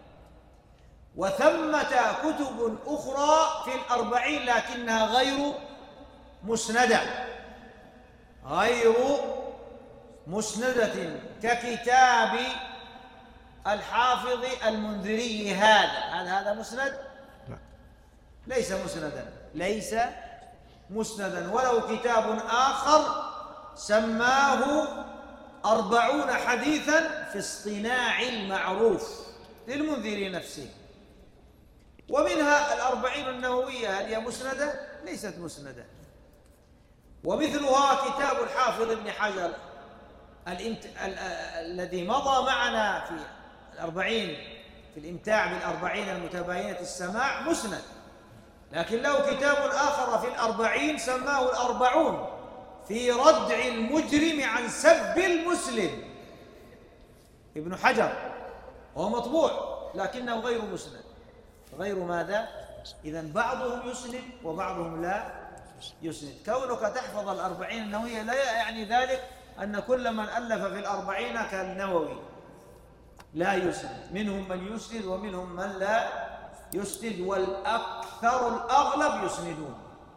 وثمة كتب أخرى في الأربعين لكنها غير مسندة، غير مسندة، ككتاب الحافظ المنذري. هذا هذا هذا مسند؟ ليس مسندا، ليس مسندا. ولو كتاب آخر سماه أربعون حديثا في اصطناع المعروف للمنذري نفسه. ومنها الأربعين النووية، هل هي مسندة؟ ليست مسندة. ومثلها كتاب الحافظ ابن حجر الامت... ال... الذي مضى معنا في الأربعين في الإمتاع بالأربعين المتباينة السماع، مسند، لكن له كتاب آخر في الأربعين سماه الأربعون في ردع المجرم عن سب المسلم. ابن حجر، وهو مطبوع لكنه غير مسند. غير ماذا؟ إذن بعضهم يسند وبعضهم لا يسند. كونك تحفظ الأربعين النووية لا يعني ذلك أن كل من ألف في الأربعين كالنووي، لا يسند. منهم من يسند ومنهم من لا يسند، والأكثر الأغلب يسندون.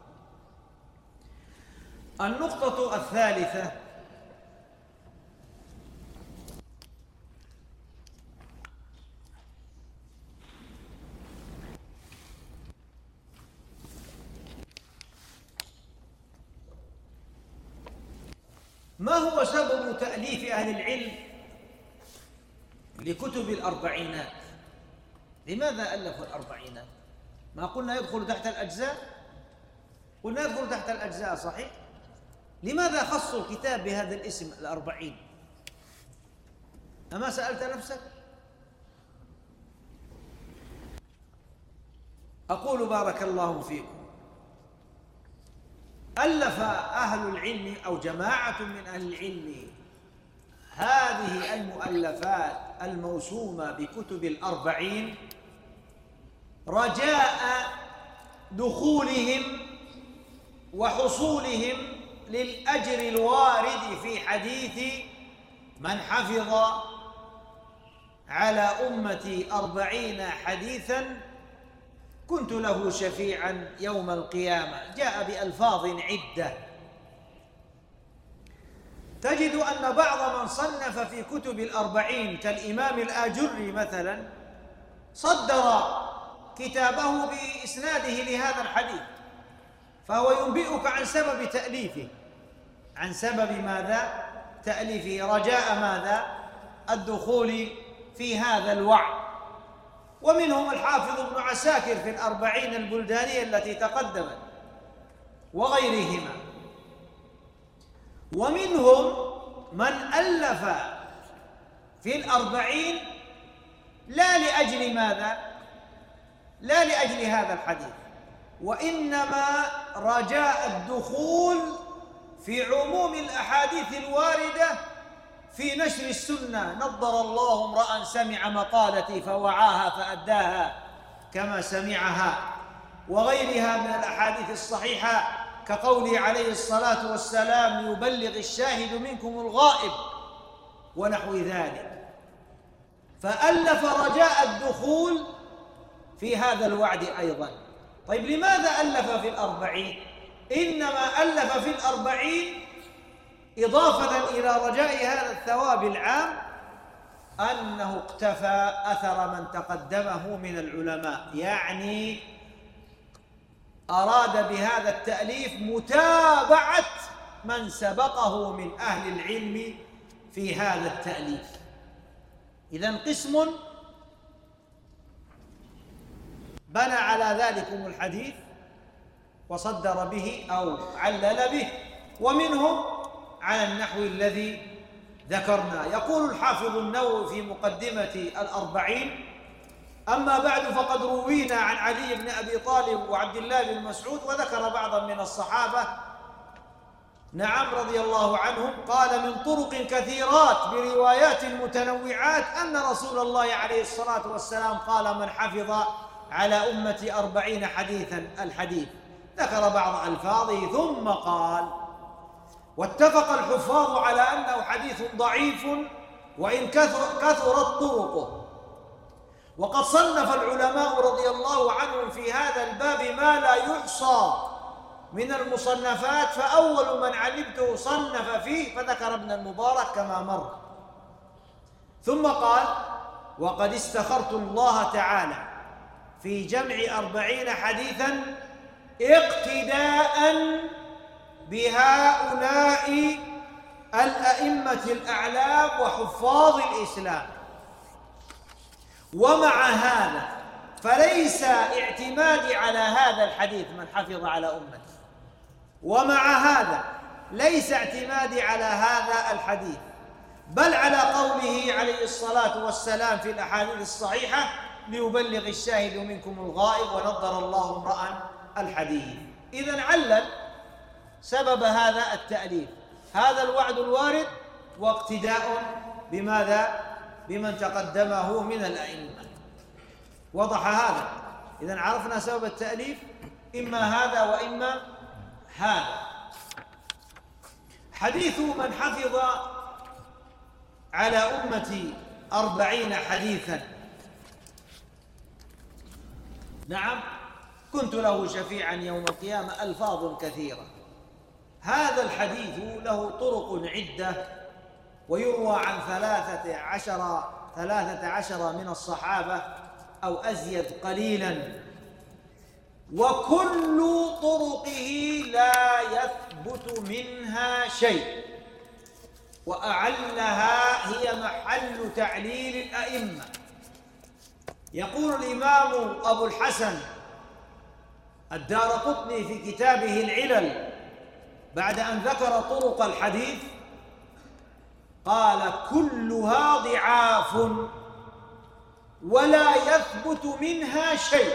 النقطة الثالثة: ما هو سبب تأليف أهل العلم لكتب الأربعينات؟ لماذا ألفوا الأربعينات؟ ما قلنا يدخل تحت الأجزاء؟ قلنا يدخل تحت الأجزاء صحيح؟ لماذا خصوا الكتاب بهذا الاسم الأربعين؟ أما سألت نفسك؟ أقول بارك الله فيكم، ألف أهل العلم أو جماعة من أهل العلم هذه المؤلفات الموسومة بكتب الأربعين رجاء دخولهم وحصولهم للأجر الوارد في حديث من حفظ على أمتي أربعين حديثاً كنت له شفيعاً يوم القيامة. جاء بألفاظ عدة. تجد أن بعض من صنف في كتب الأربعين كالإمام الآجري مثلاً صدر كتابه بإسناده لهذا الحديث، فهو ينبئك عن سبب تأليفه، عن سبب ماذا؟ تأليفه، رجاء ماذا؟ الدخول في هذا الوعد. ومنهم الحافظ ابن عساكر في الأربعين البلدانية التي تقدمت وغيرهما. ومنهم من ألف في الأربعين لا لأجل ماذا؟ لا لأجل هذا الحديث، وإنما رجاء الدخول في عموم الأحاديث الواردة في نشر السنة. نضر الله امرأ سمع مقالتي فوعاها فأداها كما سمعها، وغيرها من الأحاديث الصحيحة كقوله عليه الصلاة والسلام: يبلغ الشاهد منكم الغائب، ونحو ذلك. فألف رجاء الدخول في هذا الوعد أيضا. طيب لماذا ألف في الأربعين؟ إنما ألف في الأربعين إضافة إلى رجاء هذا الثواب العام أنه اقتفى أثر من تقدمه من العلماء، يعني أراد بهذا التأليف متابعة من سبقه من أهل العلم في هذا التأليف. إذن قسم بنى على ذلكم الحديث وصدر به أو علل به، ومنهم على النحو الذي ذكرنا. يقول الحافظ النووي في مقدمة الأربعين: أما بعد فقد روينا عن علي بن أبي طالب وعبد الله بن مسعود، وذكر بعضا من الصحابة نعم رضي الله عنهم، قال: من طرق كثيرات بروايات متنوعات أن رسول الله عليه الصلاة والسلام قال: من حفظ على أمتي أربعين حديثا الحديث. ذكر بعض ألفاظه ثم قال: واتفق الحفاظ على أنه حديث ضعيف وإن كثر كثرت طرقه. وقد صنف العلماء رضي الله عنهم في هذا الباب ما لا يحصى من المصنفات، فأول من علمته صنف فيه فذكر ابن المبارك كما مر. ثم قال: وقد استخرت الله تعالى في جمع أربعين حديثا اقتداء بهؤلاء الأئمة الأعلام وحفاظ الإسلام. ومع هذا فليس اعتمادي على هذا الحديث من حفظ على أمتي، ومع هذا ليس اعتمادي على هذا الحديث، بل على قوله عليه الصلاة والسلام في الأحاديث الصحيحة: ليبلغ الشاهد منكم الغائب، ونضر الله امرأ الحديث. إذن علل سبب هذا التأليف هذا الوعد الوارد واقتداء بماذا؟ بمن تقدمه من الأئمة. وضح هذا؟ إذن عرفنا سبب التأليف، إما هذا وإما هذا. حديث من حفظ على أمتي أربعين حديثا، نعم، كنت له شفيعا يوم القيامة، ألفاظ كثيرة. هذا الحديث له طرق عدة، ويروى عن ثلاثة عشر ثلاثة عشر من الصحابة أو أزيد قليلا، وكل طرقه لا يثبت منها شيء، وأعلها هي محل تعليل الأئمة. يقول الإمام أبو الحسن الدارقطني في كتابه العلل بعد أن ذكر طرق الحديث، قال: كلها ضعاف ولا يثبت منها شيء.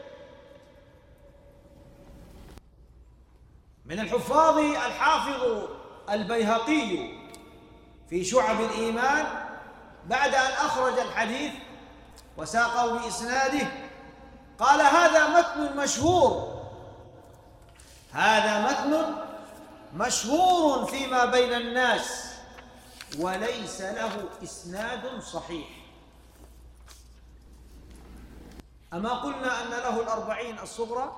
من الحفاظ الحافظ البيهقي في شعب الإيمان بعد أن أخرج الحديث وساقه بإسناده قال: هذا متن مشهور، هذا متن مشهور فيما بين الناس، وليس له إسناد صحيح. أما قلنا أن له الأربعين الصغرى؟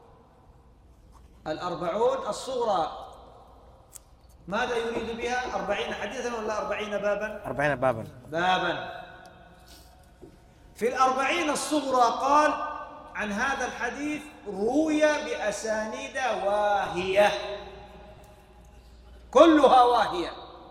الأربعون الصغرى ماذا يريد بها؟ أربعين حديثا ولا أربعين بابا؟ أربعين بابا بابا. في الأربعين الصغرى قال عن هذا الحديث: روي بأسانيد واهية، كلها واهية.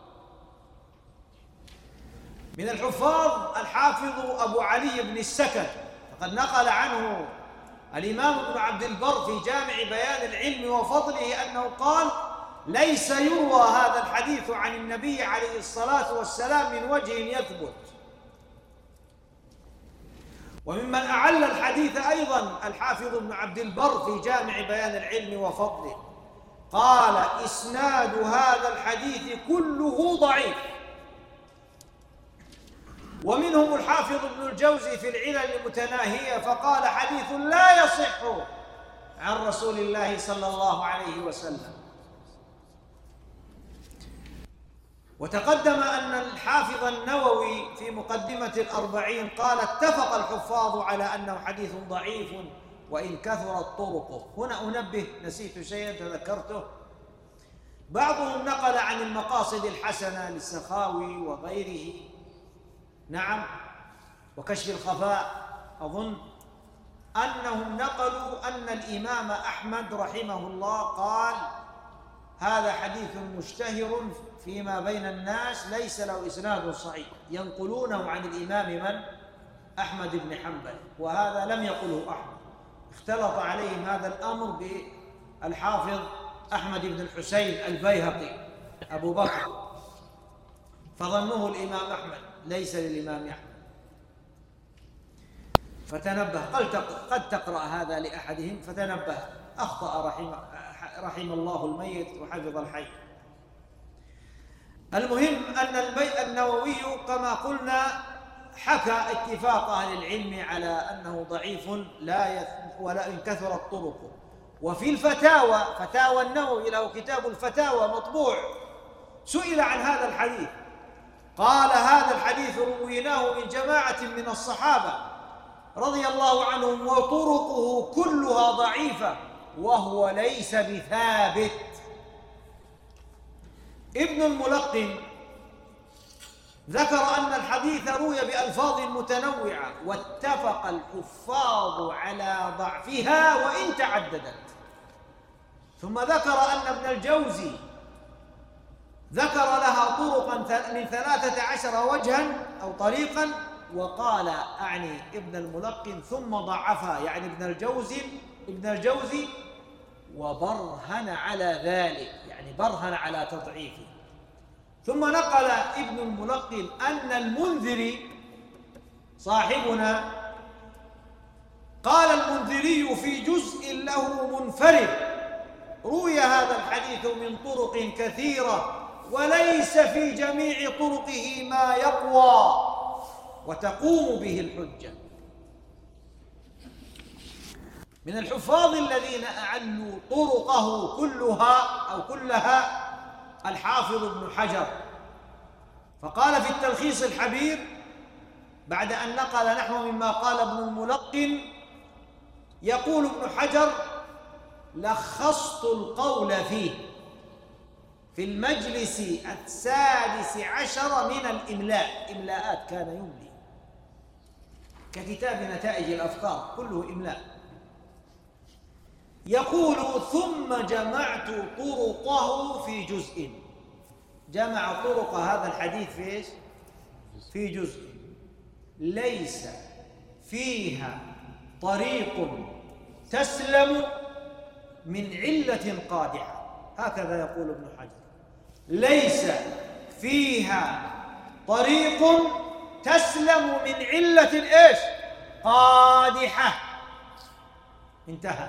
من الحفاظ الحافظ أبو علي بن السكن، فقد نقل عنه الإمام ابن عبد البر في جامع بيان العلم وفضله أنه قال: ليس يروى هذا الحديث عن النبي عليه الصلاة والسلام من وجه يثبت. وممن أعل الحديث أيضا الحافظ ابن عبد البر في جامع بيان العلم وفضله، قال: إسناد هذا الحديث كله ضعيف. ومنهم الحافظ ابن الجوزي في العلل المتناهية فقال: حديث لا يصح عن رسول الله صلى الله عليه وسلم. وتقدم أن الحافظ النووي في مقدمة الأربعين قال: اتفق الحفاظ على أنه حديث ضعيف وإن كثرت طرقه. هنا أنبه، نسيت شيئا تذكرته. بعضهم نقل عن المقاصد الحسنة للسخاوي وغيره، نعم، وكشف الخفاء أظن، أنهم نقلوا أن الإمام أحمد رحمه الله قال: هذا حديث مشتهر فيما بين الناس ليس له إسناد صحيح. ينقلونه عن الإمام من؟ أحمد بن حنبل، وهذا لم يقله أحمد، اختلط عليهم هذا الأمر بالحافظ أحمد بن الحسين البيهقي أبو بكر، فظنوه الإمام أحمد، ليس للإمام أحمد. فتنبه، قد تقرأ هذا لأحدهم فتنبه، أخطأ رحمه رحم الله الميت وحفظ الحي. المهم أن النووي كما قلنا حكى اتفاق أهل العلم على أنه ضعيف لا يث... ولا إن كثرت طرقه. وفي الفتاوى، فتاوى النووي له كتاب الفتاوى مطبوع، سئل عن هذا الحديث قال: هذا الحديث رويناه من جماعة من الصحابة رضي الله عنهم وطرقه كلها ضعيفة وهو ليس بثابت. ابن الملقن ذكر أن الحديث روي بألفاظ متنوعة واتفق الحفاظ على ضعفها وإن تعددت. ثم ذكر أن ابن الجوزي ذكر لها طرقا من ثلاثة عشر وجها أو طريقا، وقال أعني ابن الملقن ثم ضعفها، يعني ابن الجوزي ابن الجوزي وبرهن على ذلك، يعني برهن على تضعيفه. ثم نقل ابن الملقن أن المنذري صاحبنا قال المنذري في جزء له منفرد: روي هذا الحديث من طرق كثيرة وليس في جميع طرقه ما يقوى، وتقوم به الحجة. من الحفاظ الذين أعلوا طرقه كلها أو كلها الحافظ ابن حجر، فقال في التلخيص الحبير بعد أن نقل نحو مما قال ابن الملقن، يقول ابن حجر: لخصت القول فيه في المجلس السادس عشر من الإملاء. إملاءات كان يملي ككتاب نتائج الأفكار، كله إملاء. يقول: ثم جمعت طرقه في جزء. جمع طرق هذا الحديث في إيش؟ في جزء ليس فيها طريق تسلم من علة قادحة. هكذا يقول ابن حجر: ليس فيها طريق تسلم من علة إيش؟ قادحة. انتهى.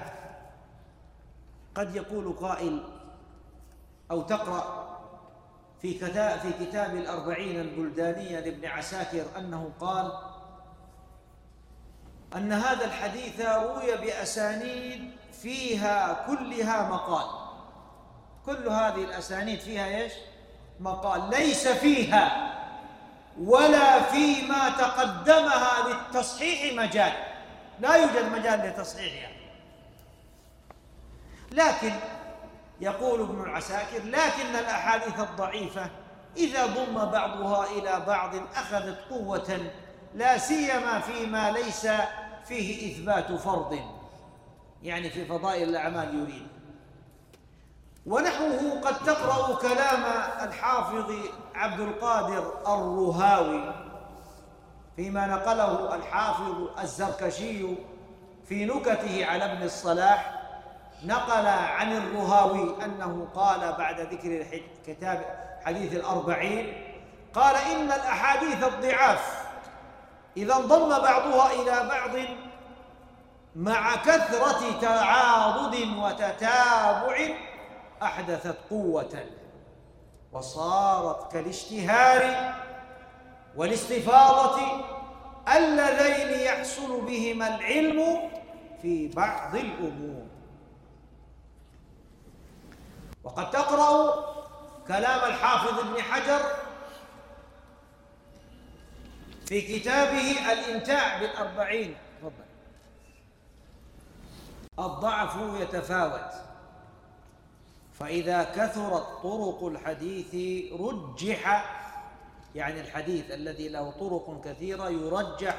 قد يقول قائل أو تقرأ في كتاب في كتاب الأربعين البلدانية لابن عساكر أنه قال أن هذا الحديث روي بأسانيد فيها كلها مقال. كل هذه الأسانيد فيها إيش؟ مقال. ليس فيها ولا فيما تقدمها للتصحيح مجال، لا يوجد مجال لتصحيحها. لكن يقول ابن العساكر: لكن الأحاديث الضعيفة إذا ضم بعضها إلى بعض أخذت قوة، لا سيما فيما ليس فيه إثبات فرض، يعني في فضائل الأعمال يريد. ونحوه قد تقرأ كلام الحافظ عبد القادر الرهاوي فيما نقله الحافظ الزركشي في نكته على ابن الصلاح. نقل عن الرهاوي أنه قال بعد ذكر كتاب حديث الأربعين، قال: إن الأحاديث الضعاف إذا انضم بعضها إلى بعض مع كثرة تعاضد وتتابع أحدثت قوة، وصارت كالاشتهار والاستفاضة اللذين يحصل بهما العلم في بعض الأمور. وقد تقرأ كلام الحافظ ابن حجر في كتابه الإمتاع بالأربعين. تفضل. الضعف يتفاوت، فإذا كثرت طرق الحديث رجح، يعني الحديث الذي له طرق كثيرة يرجح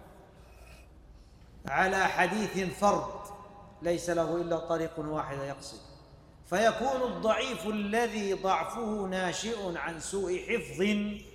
على حديث فرد ليس له إلا طريق واحد يقصد، فيكون الضعيف الذي ضعفه ناشئ عن سوء حفظ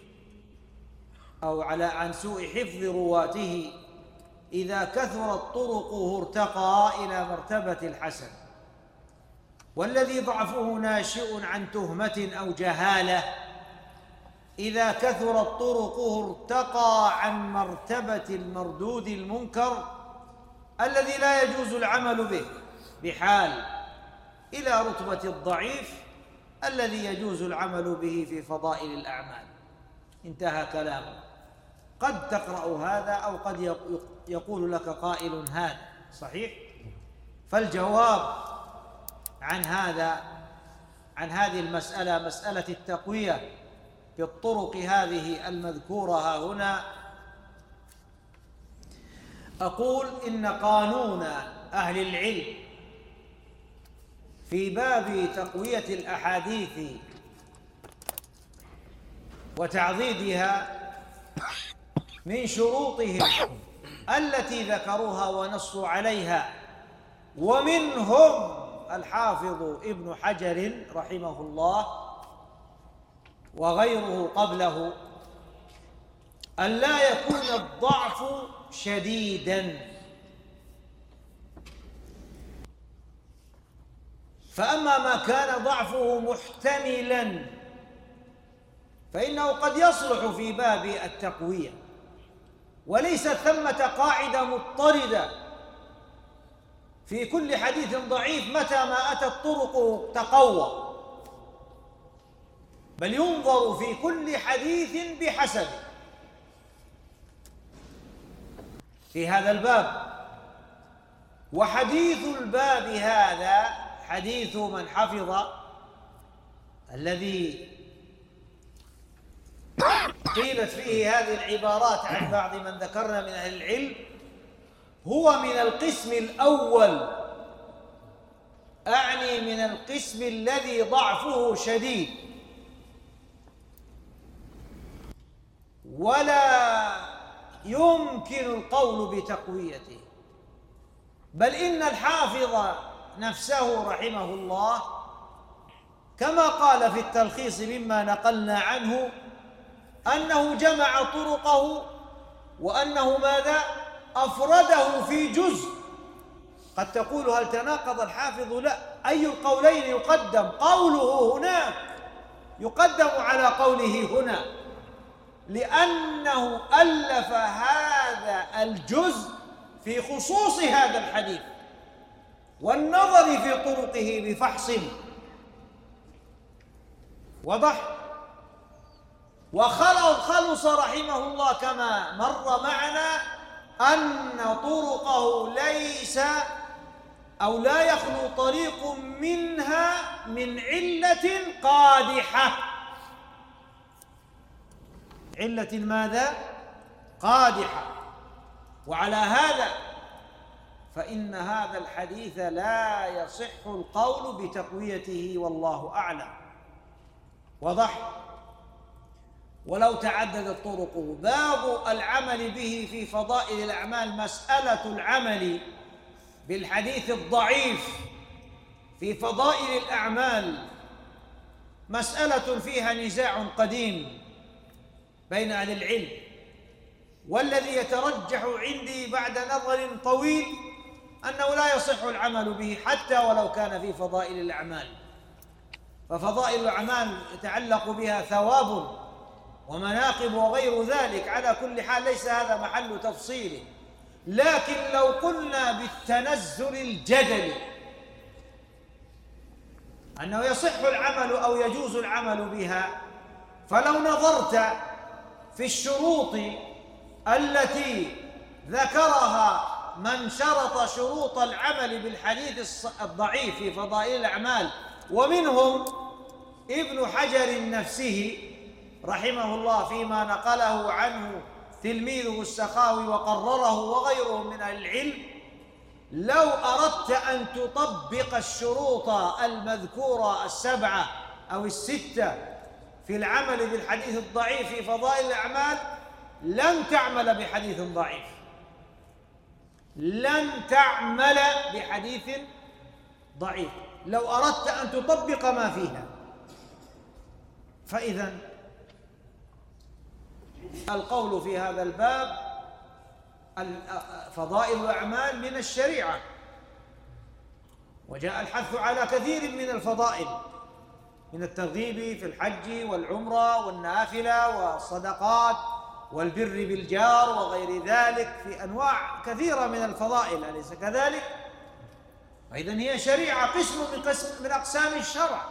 أو على عن سوء حفظ رواته، إذا كثرت طرقه ارتقى إلى مرتبة الحسن. والذي ضعفه ناشئ عن تهمة أو جهالة، إذا كثرت طرقه ارتقى عن مرتبة المردود المنكر الذي لا يجوز العمل به بحال، إلى رتبة الضعيف الذي يجوز العمل به في فضائل الأعمال. انتهى كلامه. قد تقرأ هذا أو قد يقول لك قائل هذا صحيح. فالجواب عن هذا عن هذه المسألة، مسألة التقوية بالطرق هذه المذكورة هنا، أقول إن قانون أهل العلم في باب تقوية الأحاديث وتعضيدها من شروطهم التي ذكروها ونصوا عليها، ومنهم الحافظ ابن حجر رحمه الله وغيره قبله، أن لا يكون الضعف شديداً. فأما ما كان ضعفه محتملاً فإنه قد يصلح في باب التقوية، وليست ثمة قاعدة مضطردة في كل حديث ضعيف متى ما أتت طرقه تقوى، بل ينظر في كل حديث بحسبه. في هذا الباب. وحديث الباب هذا حديث من حفظ الذي قيلت فيه هذه العبارات عن بعض من ذكرنا من أهل العلم، هو من القسم الأول، أعني من القسم الذي ضعفه شديد ولا يمكن القول بتقويته، بل إن الحافظ نفسه رحمه الله كما قال في التلخيص مما نقلنا عنه أنه جمع طرقه وأنه ماذا؟ أفرده في جزء. قد تقول هل تناقض الحافظ؟ لا، أي القولين يقدم؟ قوله هناك يقدم على قوله هنا، لأنه ألف هذا الجزء في خصوص هذا الحديث والنظر في طرقه بفحص وضح. وخلص رحمه الله كما مر معنا أن طرقه ليس أو لا يخلو طريق منها من علة قادحة. علة ماذا؟ قادحة. وعلى هذا فإن هذا الحديث لا يصح القول بتقويته والله أعلم. وضح. ولو تعددت طرقه. باب العمل به في فضائل الأعمال، مسألة العمل بالحديث الضعيف في فضائل الأعمال مسألة فيها نزاع قديم بين أهل العلم، والذي يترجح عندي بعد نظر طويل أنه لا يصح العمل به حتى ولو كان في فضائل الأعمال، ففضائل الأعمال يتعلق بها ثواب ومناقب وغير ذلك. على كل حال ليس هذا محل تفصيله، لكن لو قلنا بالتنزل الجدلي أنه يصح العمل أو يجوز العمل بها، فلو نظرت في الشروط التي ذكرها من شرط شروط العمل بالحديث الضعيف في فضائل الأعمال، ومنهم ابن حجر نفسه رحمه الله فيما نقله عنه تلميذه السخاوي وقرره وغيرهم من أهل العلم، لو أردت أن تطبق الشروط المذكورة السبعة أو الستة في العمل بالحديث الضعيف في فضائل الأعمال لن تعمل بحديث ضعيف، لن تعمل بحديث ضعيف لو أردت أن تطبق ما فيها. فإذا القول في هذا الباب فضائل الأعمال من الشريعة، وجاء الحث على كثير من الفضائل من الترغيب في الحج والعمرة والنافلة والصدقات والبر بالجار وغير ذلك، في أنواع كثيرة من الفضائل، أليس كذلك؟ فإذن هي شريعة، قسم من قسم من أقسام الشرع،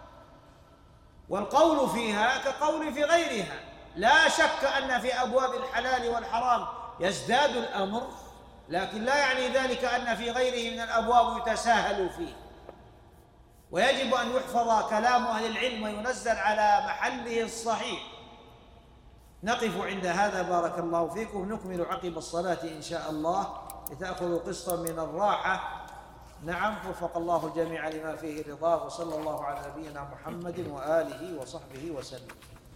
والقول فيها كقول في غيرها. لا شك أن في أبواب الحلال والحرام يزداد الأمر، لكن لا يعني ذلك أن في غيره من الأبواب يتساهل فيه، ويجب أن يحفظ كلام أهل العلم وينزل على محله الصحيح. نقف عند هذا، بارك الله فيكم، نكمل عقب الصلاة إن شاء الله لتأخذوا قسطا من الراحة. نعم، وفق الله الجميع لما فيه رضاه، وصلى الله على نبينا محمد وآله وصحبه وسلم.